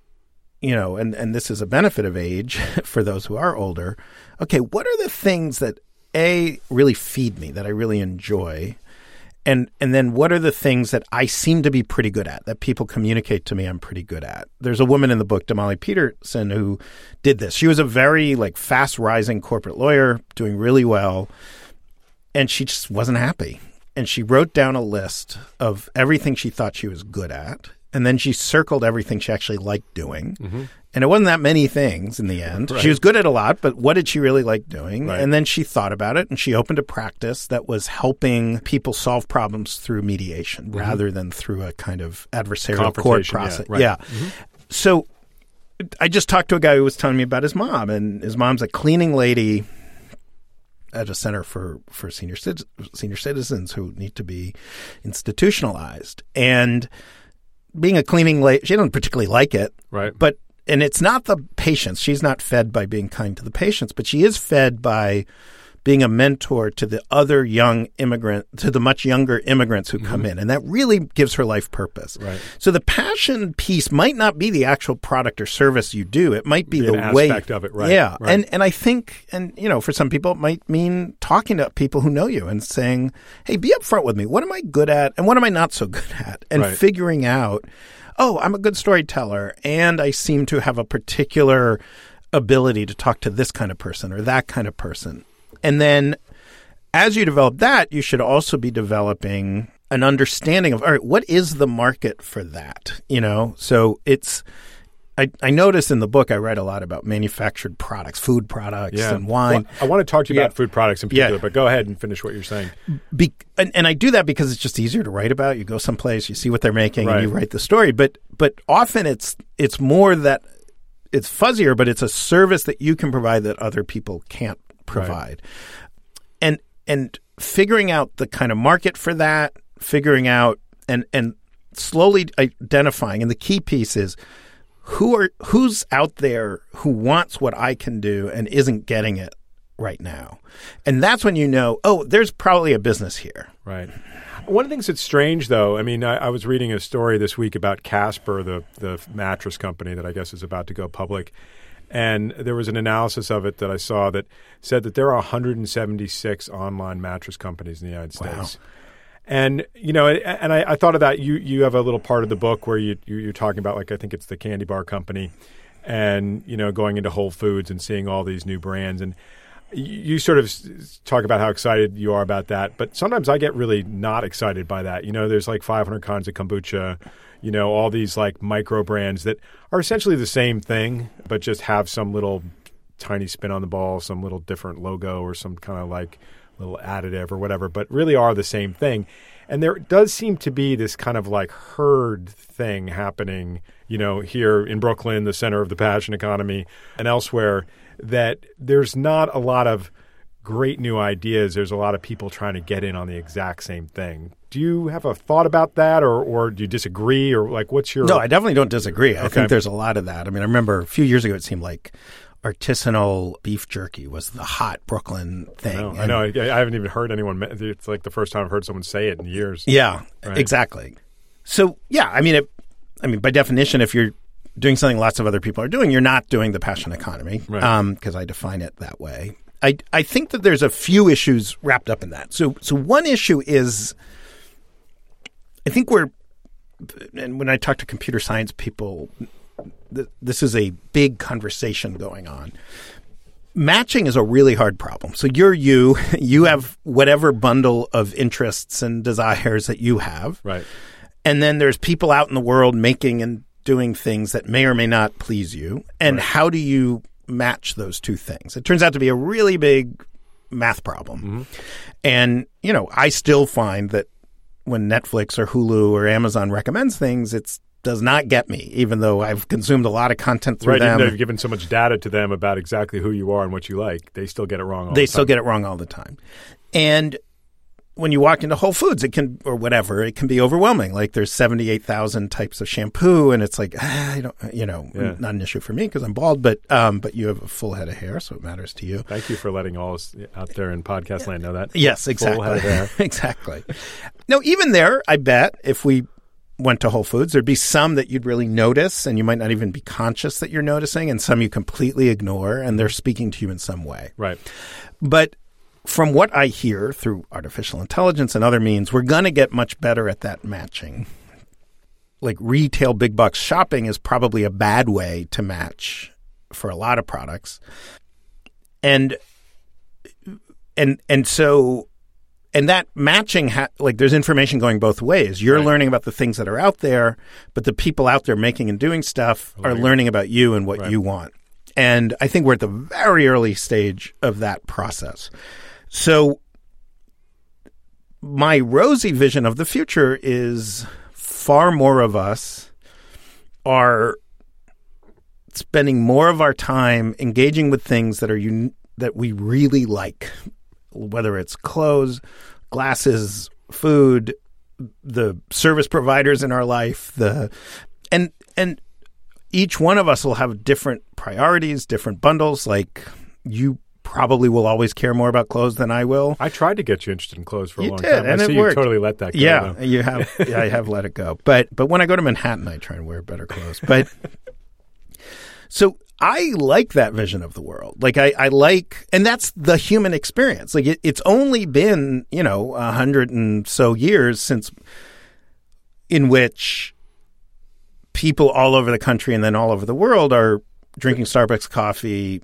you know, and, and this is a benefit of age for those who are older. Okay, what are the things that, A, really feed me, that I really enjoy? And and then what are the things that I seem to be pretty good at, that people communicate to me I'm pretty good at? There's a woman in the book, Damali Peterson, who did this. She was a very like fast-rising corporate lawyer, doing really well, and she just wasn't happy. And she wrote down a list of everything she thought she was good at, and then she circled everything she actually liked doing. Mm-hmm. And it wasn't that many things in the end. Right. She was good at a lot, but what did she really like doing? Right. And then she thought about it, and she opened a practice that was helping people solve problems through mediation mm-hmm. rather than through a kind of adversarial court process. Yeah. Right. yeah. Mm-hmm. So I just talked to a guy who was telling me about his mom, and his mom's a cleaning lady at a center for, for senior cit- senior citizens who need to be institutionalized. And being a cleaning lady, she doesn't particularly like it. Right. But and it's not the patients. She's not fed by being kind to the patients, but she is fed by being a mentor to the other young immigrant, to the much younger immigrants who come mm-hmm. in. And that really gives her life purpose. Right. So the passion piece might not be the actual product or service you do. It might be, be the an way. aspect of it, right. Yeah. Right. And, and I think, and you know, for some people, it might mean talking to people who know you and saying, hey, be upfront with me. What am I good at and what am I not so good at? And right. figuring out, oh, I'm a good storyteller and I seem to have a particular ability to talk to this kind of person or that kind of person. And then as you develop that, you should also be developing an understanding of, all right, what is the market for that? You know, so it's, I, I notice in the book, I write a lot about manufactured products, food products yeah. and wine. Well, I want to talk to you yeah. about food products in particular, yeah. but go ahead and finish what you're saying. Be, and, and I do that because it's just easier to write about. You go someplace, you see what they're making, right. and you write the story. But but often it's it's more that it's fuzzier, but it's a service that you can provide that other people can't provide. Right. And and figuring out the kind of market for that, figuring out and and slowly identifying, and the key piece is who are who's out there who wants what I can do and isn't getting it right now. And that's when you know, oh, there's probably a business here. Right. One of the things that's strange, though, I mean, I, I was reading a story this week about Casper, the the mattress company that I guess is about to go public. And there was an analysis of it that I saw that said that there are one hundred seventy-six online mattress companies in the United States. Wow. And, you know, and I, I thought of that. You you have a little part of the book where you, you're talking about, like, I think it's the Candy Bar Company and, you know, going into Whole Foods and seeing all these new brands. And you sort of talk about how excited you are about that. But sometimes I get really not excited by that. You know, there's like five hundred kinds of kombucha, you know, all these like micro brands that are essentially the same thing, but just have some little tiny spin on the ball, some little different logo or some kind of like little additive or whatever, but really are the same thing. And there does seem to be this kind of like herd thing happening, you know, here in Brooklyn, the center of the passion economy, and elsewhere, that there's not a lot of great new ideas. There's a lot of people trying to get in on the exact same thing. Do you have a thought about that, or, or do you disagree, or like what's your... No, I definitely don't disagree. I okay. think there's a lot of that. I mean, I remember a few years ago, it seemed like artisanal beef jerky was the hot Brooklyn thing. I know. I, know. I, I haven't even heard anyone. It's like the first time I've heard someone say it in years. Yeah, right? Exactly. So, yeah, I mean, it, I mean, by definition, if you're doing something lots of other people are doing, you're not doing the passion economy, because right. um, I define it that way. I I think that there's a few issues wrapped up in that. So so one issue is, I think we're, and when I talk to computer science people, th- this is a big conversation going on. Matching is a really hard problem. So you're you, you have whatever bundle of interests and desires that you have. Right. And then there's people out in the world making and doing things that may or may not please you. And right. how do you match those two things? It turns out to be a really big math problem. Mm-hmm. And, you know, I still find that when Netflix or Hulu or Amazon recommends things, it does not get me, even though I've consumed a lot of content through right, them. Even though you've given so much data to them about exactly who you are and what you like, they still get it wrong all they the time. They still get it wrong all the time. And when you walk into Whole Foods, it can, or whatever, it can be overwhelming. Like there's seventy-eight thousand types of shampoo, and it's like, ah, I don't, you know, yeah. not an issue for me because I'm bald, but um, but you have a full head of hair, so it matters to you. Thank you for letting all us out there in podcast land know that. Yes, exactly. Full head of hair. Exactly. No, even there, I bet if we went to Whole Foods, there'd be some that you'd really notice, and you might not even be conscious that you're noticing, and some you completely ignore, and they're speaking to you in some way. Right. But from what I hear through artificial intelligence and other means, we're going to get much better at that matching. Like retail big box shopping is probably a bad way to match for a lot of products. And and and so and that matching ha- like there's information going both ways. You're right. learning about the things that are out there, but the people out there making and doing stuff right. are learning about you and what right. you want. And I think we're at the very early stage of that process. So my rosy vision of the future is far more of us are spending more of our time engaging with things that are un- that we really like, whether it's clothes, glasses, food, the service providers in our life, the and and each one of us will have different priorities, different bundles. Like you probably will always care more about clothes than I will. I tried to get you interested in clothes for a you long did, time. And I it see worked. you totally let that go. Yeah, though. you have. Yeah, I have let it go. But but when I go to Manhattan, I try and wear better clothes. But so I like that vision of the world. Like I, I like, and that's the human experience. Like it, it's only been, you know, a hundred and so years since in which people all over the country and then all over the world are drinking Starbucks coffee,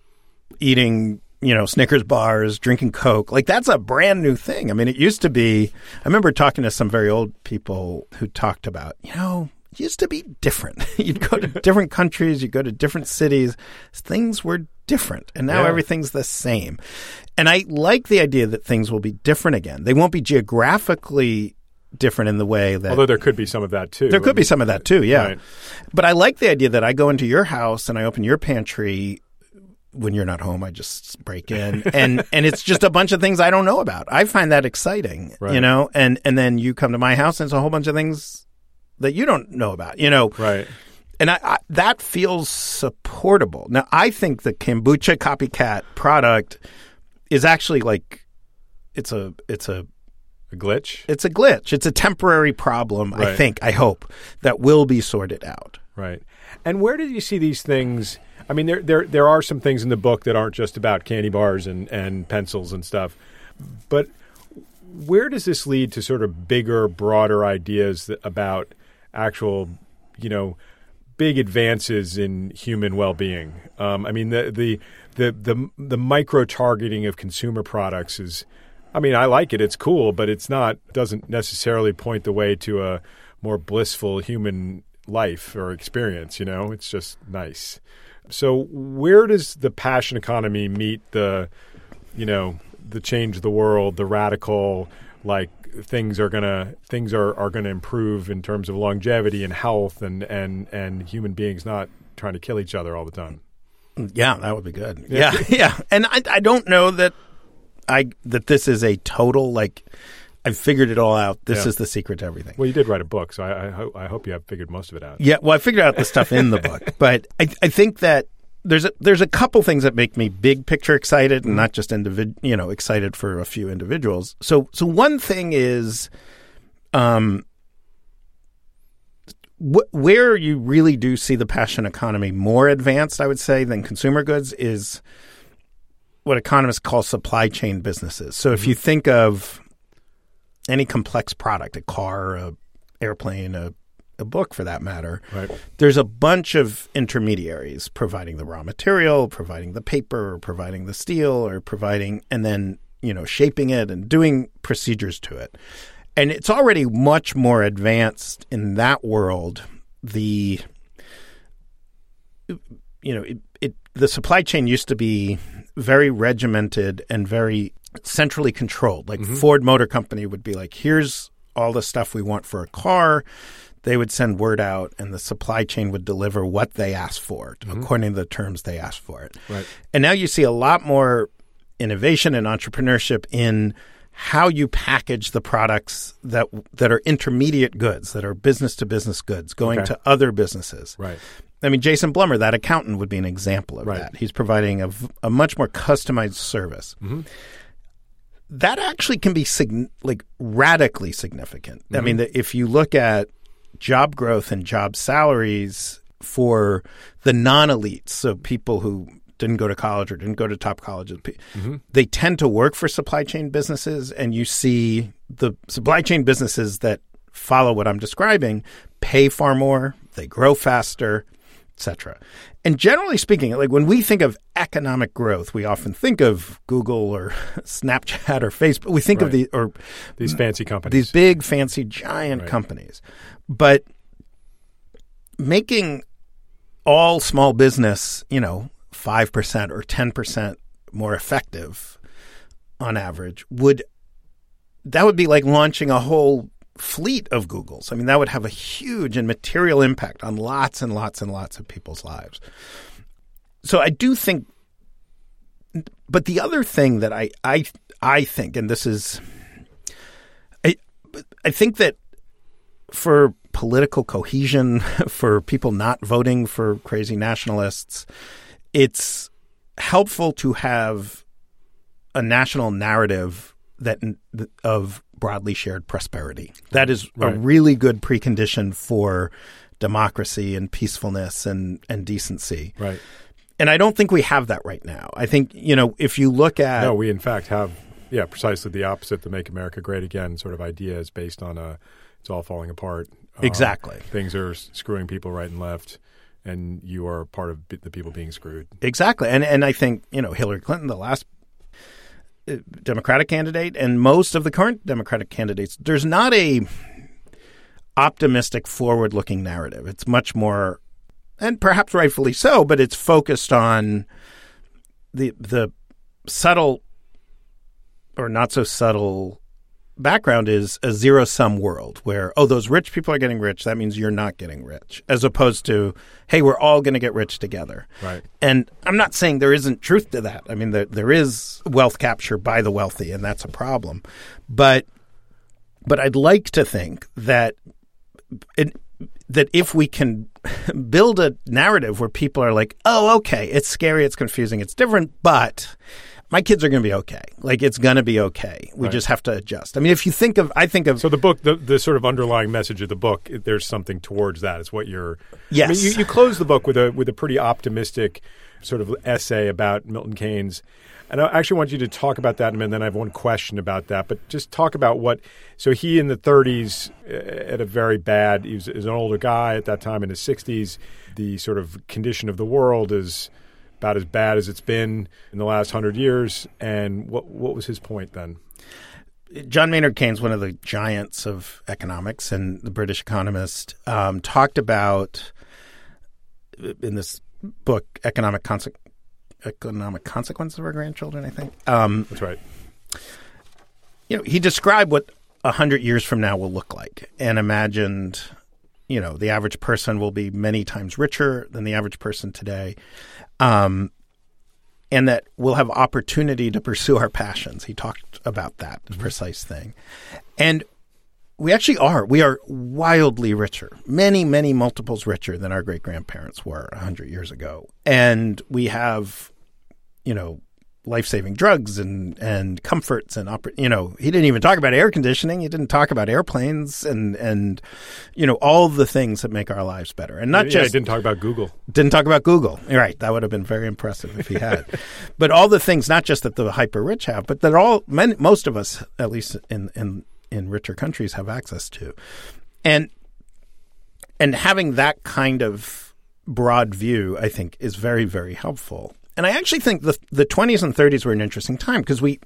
eating, you know, Snickers bars, drinking Coke. Like that's a brand new thing. I mean, it used to be, I remember talking to some very old people who talked about, you know, it used to be different. You'd go to different countries, you'd go to different cities. Things were different. And now yeah. everything's the same. And I like the idea that things will be different again. They won't be geographically different in the way that... Although there could be some of that too. There could be some of that too, yeah. Right. But I like the idea that I go into your house and I open your pantry when you're not home. I just break in and, and it's just a bunch of things I don't know about. I find that exciting, right. you know, and, and then you come to my house and it's a whole bunch of things that you don't know about, you know. Right. And I, I, that feels supportable. Now, I think the kombucha copycat product is actually like it's a it's a A glitch? It's a glitch. It's a temporary problem, right. I think, I hope, that will be sorted out. Right. And where did you see these things? I mean, there there there are some things in the book that aren't just about candy bars and, and pencils and stuff. But where does this lead to sort of bigger, broader ideas that, about actual, you know, big advances in human well-being? Um, I mean, the the the the, the micro-targeting of consumer products is, I mean, I like it. It's cool, but it's not doesn't necessarily point the way to a more blissful human life or experience, you know? It's just nice. So where does the passion economy meet the, you know, the change the world, the radical, like things are gonna things are, are gonna improve in terms of longevity and health and, and, and human beings not trying to kill each other all the time? Yeah, that would be good. Yeah, yeah. yeah. And I, I don't know that I that this is a total, like, I've figured it all out. This yeah. is the secret to everything. Well, you did write a book, so I, I, ho- I hope you have figured most of it out. Yeah, well, I figured out the stuff in the book. But I, I think that there's a, there's a couple things that make me big picture excited and not just individ, you know, excited for a few individuals. So so one thing is um, wh- where you really do see the passion economy more advanced, I would say, than consumer goods is what economists call supply chain businesses. So if you think of any complex product, a car, a airplane, a, a book for that matter, right. there's a bunch of intermediaries providing the raw material, providing the paper, or providing the steel, or providing, and then, you know, shaping it and doing procedures to it. And it's already much more advanced in that world. The, you know, it, it the supply chain used to be very regimented and very centrally controlled. Like mm-hmm. Ford Motor Company would be like, here's all the stuff we want for a car. They would send word out and the supply chain would deliver what they asked for mm-hmm. according to the terms they asked for it. Right. And now you see a lot more innovation and entrepreneurship in how you package the products that that are intermediate goods, that are business-to-business goods going okay. to other businesses. Right. I mean, Jason Blummer, that accountant, would be an example of right. that. He's providing a, a much more customized service. Mm-hmm. That actually can be sig- like radically significant. Mm-hmm. I mean, the, if you look at job growth and job salaries for the non-elites, so people who didn't go to college or didn't go to top colleges, mm-hmm. they tend to work for supply chain businesses, and you see the supply chain businesses that follow what I'm describing pay far more, they grow faster, et cetera. And generally speaking, like when we think of economic growth, we often think of Google or Snapchat or Facebook. We think right. of the or these fancy companies, these big, fancy, giant right. companies. But making all small business, you know, five percent or ten percent more effective on average would that would be like launching a whole fleet of Googles. I mean, that would have a huge and material impact on lots and lots and lots of people's lives. So I do think but the other thing that I, I, I think, and this is, I, I think that for political cohesion, for people not voting for crazy nationalists, it's helpful to have a national narrative that of broadly shared prosperity. That is right. a really good precondition for democracy and peacefulness and, and decency. Right. And I don't think we have that right now. I think, you know, if you look at... No, we in fact have, yeah, precisely the opposite. The Make America Great Again sort of idea is based on a, it's all falling apart. Exactly. Um, things are screwing people right and left, and you are part of the people being screwed. Exactly. And and I think, you know, Hillary Clinton, the last Democratic candidate, and most of the current Democratic candidates, there's not a optimistic, forward-looking narrative. It's much more, and perhaps rightfully so, but it's focused on the the subtle or not so subtle background is a zero-sum world where, oh, those rich people are getting rich, that means you're not getting rich, as opposed to, hey, we're all going to get rich together. Right. And I'm not saying there isn't truth to that. I mean, there, there is wealth capture by the wealthy, and that's a problem. But but I'd like to think that it, that if we can build a narrative where people are like, oh, okay, it's scary, it's confusing, it's different, but my kids are going to be okay. Like, it's going to be okay. We right. just have to adjust. I mean, if you think of, I think of... So the book, the, the sort of underlying message of the book, there's something towards that. It's what you're... Yes. I mean, you, you close the book with a with a pretty optimistic sort of essay about Milton Keynes. And I actually want you to talk about that in a minute, and then I have one question about that. But just talk about what... So he in the thirties, at a very bad... He was, he was an older guy at that time in his sixties. The sort of condition of the world is about as bad as it's been in the last hundred years. And what what was his point then? John Maynard Keynes, one of the giants of economics and the British economist, um, talked about, in this book, economic conse- economic consequences of our grandchildren, I think. Um, That's right. You know, he described what a hundred years from now will look like and imagined, you know, the average person will be many times richer than the average person today. Um, and that we'll have opportunity to pursue our passions. He talked about that mm-hmm. precise thing. And we actually are. We are wildly richer, many, many multiples richer than our great-grandparents were one hundred years ago. And we have, you know, life-saving drugs and, and comforts and, oper- you know, he didn't even talk about air conditioning. He didn't talk about airplanes and, and you know, all the things that make our lives better. And not yeah, just... he didn't talk about Google. Didn't talk about Google. Right. That would have been very impressive if he had. But all the things, not just that the hyper-rich have, but that all, many, most of us, at least in, in, in richer countries, have access to. And, and having that kind of broad view, I think, is very, very helpful. And I actually think the the twenties and thirties were an interesting time because we,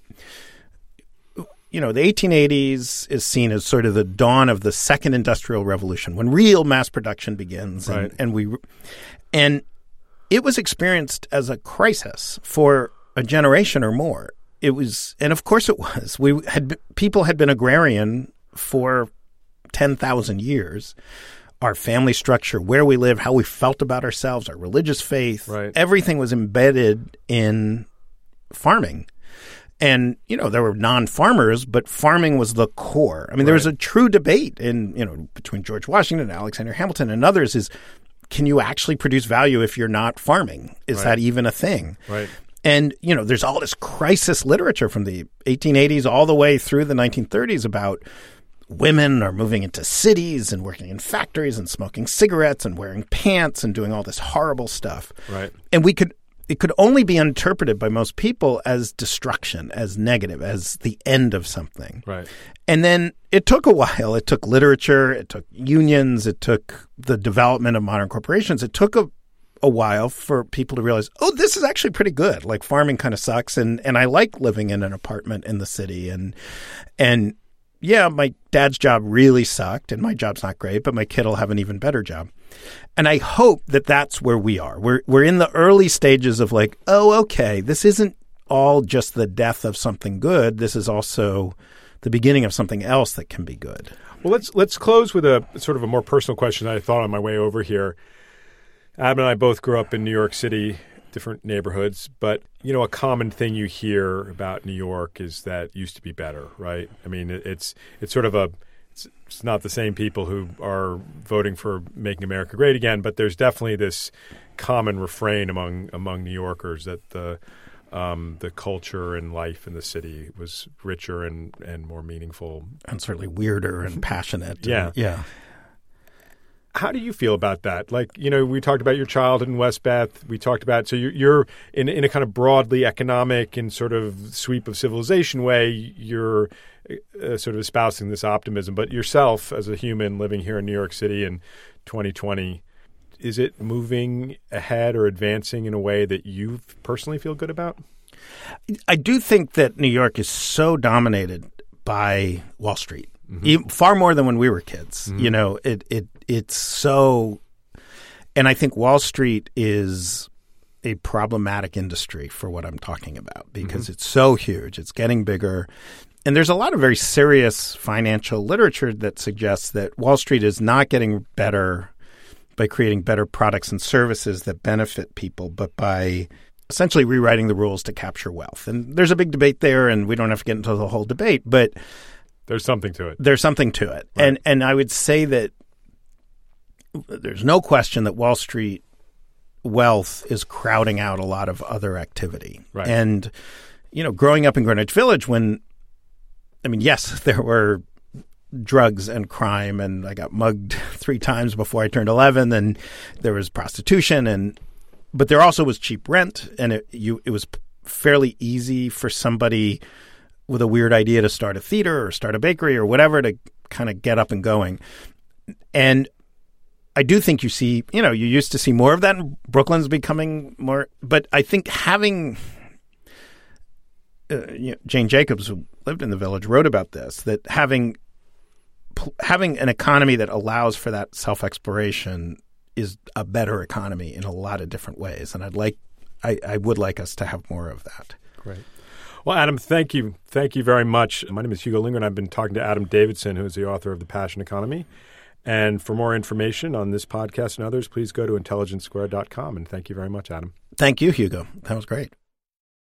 you know, the eighteen eighties is seen as sort of the dawn of the second industrial revolution when real mass production begins. And, right. and we, and it was experienced as a crisis for a generation or more. It was, and of course it was. We had people had been agrarian for ten thousand years. Our family structure, where we live, how we felt about ourselves, our religious faith, right. everything was embedded in farming. And, you know, there were non-farmers, but farming was the core. I mean, right. there was a true debate in, you know, between George Washington and Alexander Hamilton and others is, can you actually produce value if you're not farming? Is right. that even a thing? Right. And, you know, there's all this crisis literature from the eighteen eighties all the way through the nineteen thirties about women are moving into cities and working in factories and smoking cigarettes and wearing pants and doing all this horrible stuff. Right. And we could it could only be interpreted by most people as destruction, as negative, as the end of something. Right. And then it took a while. It took literature. It took unions. It took the development of modern corporations. It took a a while for people to realize, oh, this is actually pretty good. Like farming kind of sucks, and and I like living in an apartment in the city, and and yeah, my dad's job really sucked and my job's not great, but my kid will have an even better job. And I hope that that's where we are. We're we're in the early stages of like, oh, okay, this isn't all just the death of something good. This is also the beginning of something else that can be good. Well, let's let's close with a sort of a more personal question that I thought on my way over here. Adam and I both grew up in New York City different neighborhoods. But, you know, a common thing you hear about New York is that it used to be better, right? I mean, it, it's it's sort of a it's, it's not the same people who are voting for making America great again, but there's definitely this common refrain among among New Yorkers that the um, the culture and life in the city was richer and, and more meaningful. And certainly weirder and passionate. Yeah. And, yeah. How do you feel about that? Like, you know, we talked about your childhood in West Beth. We talked about, so you're, you're in, in a kind of broadly economic and sort of sweep of civilization way, you're uh, sort of espousing this optimism. But yourself as a human living here in New York City in twenty twenty, is it moving ahead or advancing in a way that you personally feel good about? I do think that New York is so dominated by Wall Street. Mm-hmm. Even, far more than when we were kids. Mm-hmm. You know, it it it's so – and I think Wall Street is a problematic industry for what I'm talking about because mm-hmm. it's so huge. It's getting bigger. And there's a lot of very serious financial literature that suggests that Wall Street is not getting better by creating better products and services that benefit people, but by essentially rewriting the rules to capture wealth. And there's a big debate there, and we don't have to get into the whole debate, but – There's something to it. There's something to it. Right. And and I would say that there's no question that Wall Street wealth is crowding out a lot of other activity. Right. And, you know, growing up in Greenwich Village when, I mean, yes, there were drugs and crime and I got mugged three times before I turned eleven and there was prostitution and, but there also was cheap rent and it, you, it was fairly easy for somebody with a weird idea to start a theater or start a bakery or whatever to kind of get up and going. And I do think you see, you know, you used to see more of that. And Brooklyn's becoming more, but I think having uh, you know, Jane Jacobs, who lived in the Village, wrote about this, that having having an economy that allows for that self-exploration is a better economy in a lot of different ways. And I'd like, I, I would like us to have more of that. Great. Well, Adam, thank you. Thank you very much. My name is Hugo Lindgren. I've been talking to Adam Davidson, who is the author of The Passion Economy. And for more information on this podcast and others, please go to intelligence squared dot com. And thank you very much, Adam. Thank you, Hugo. That was great.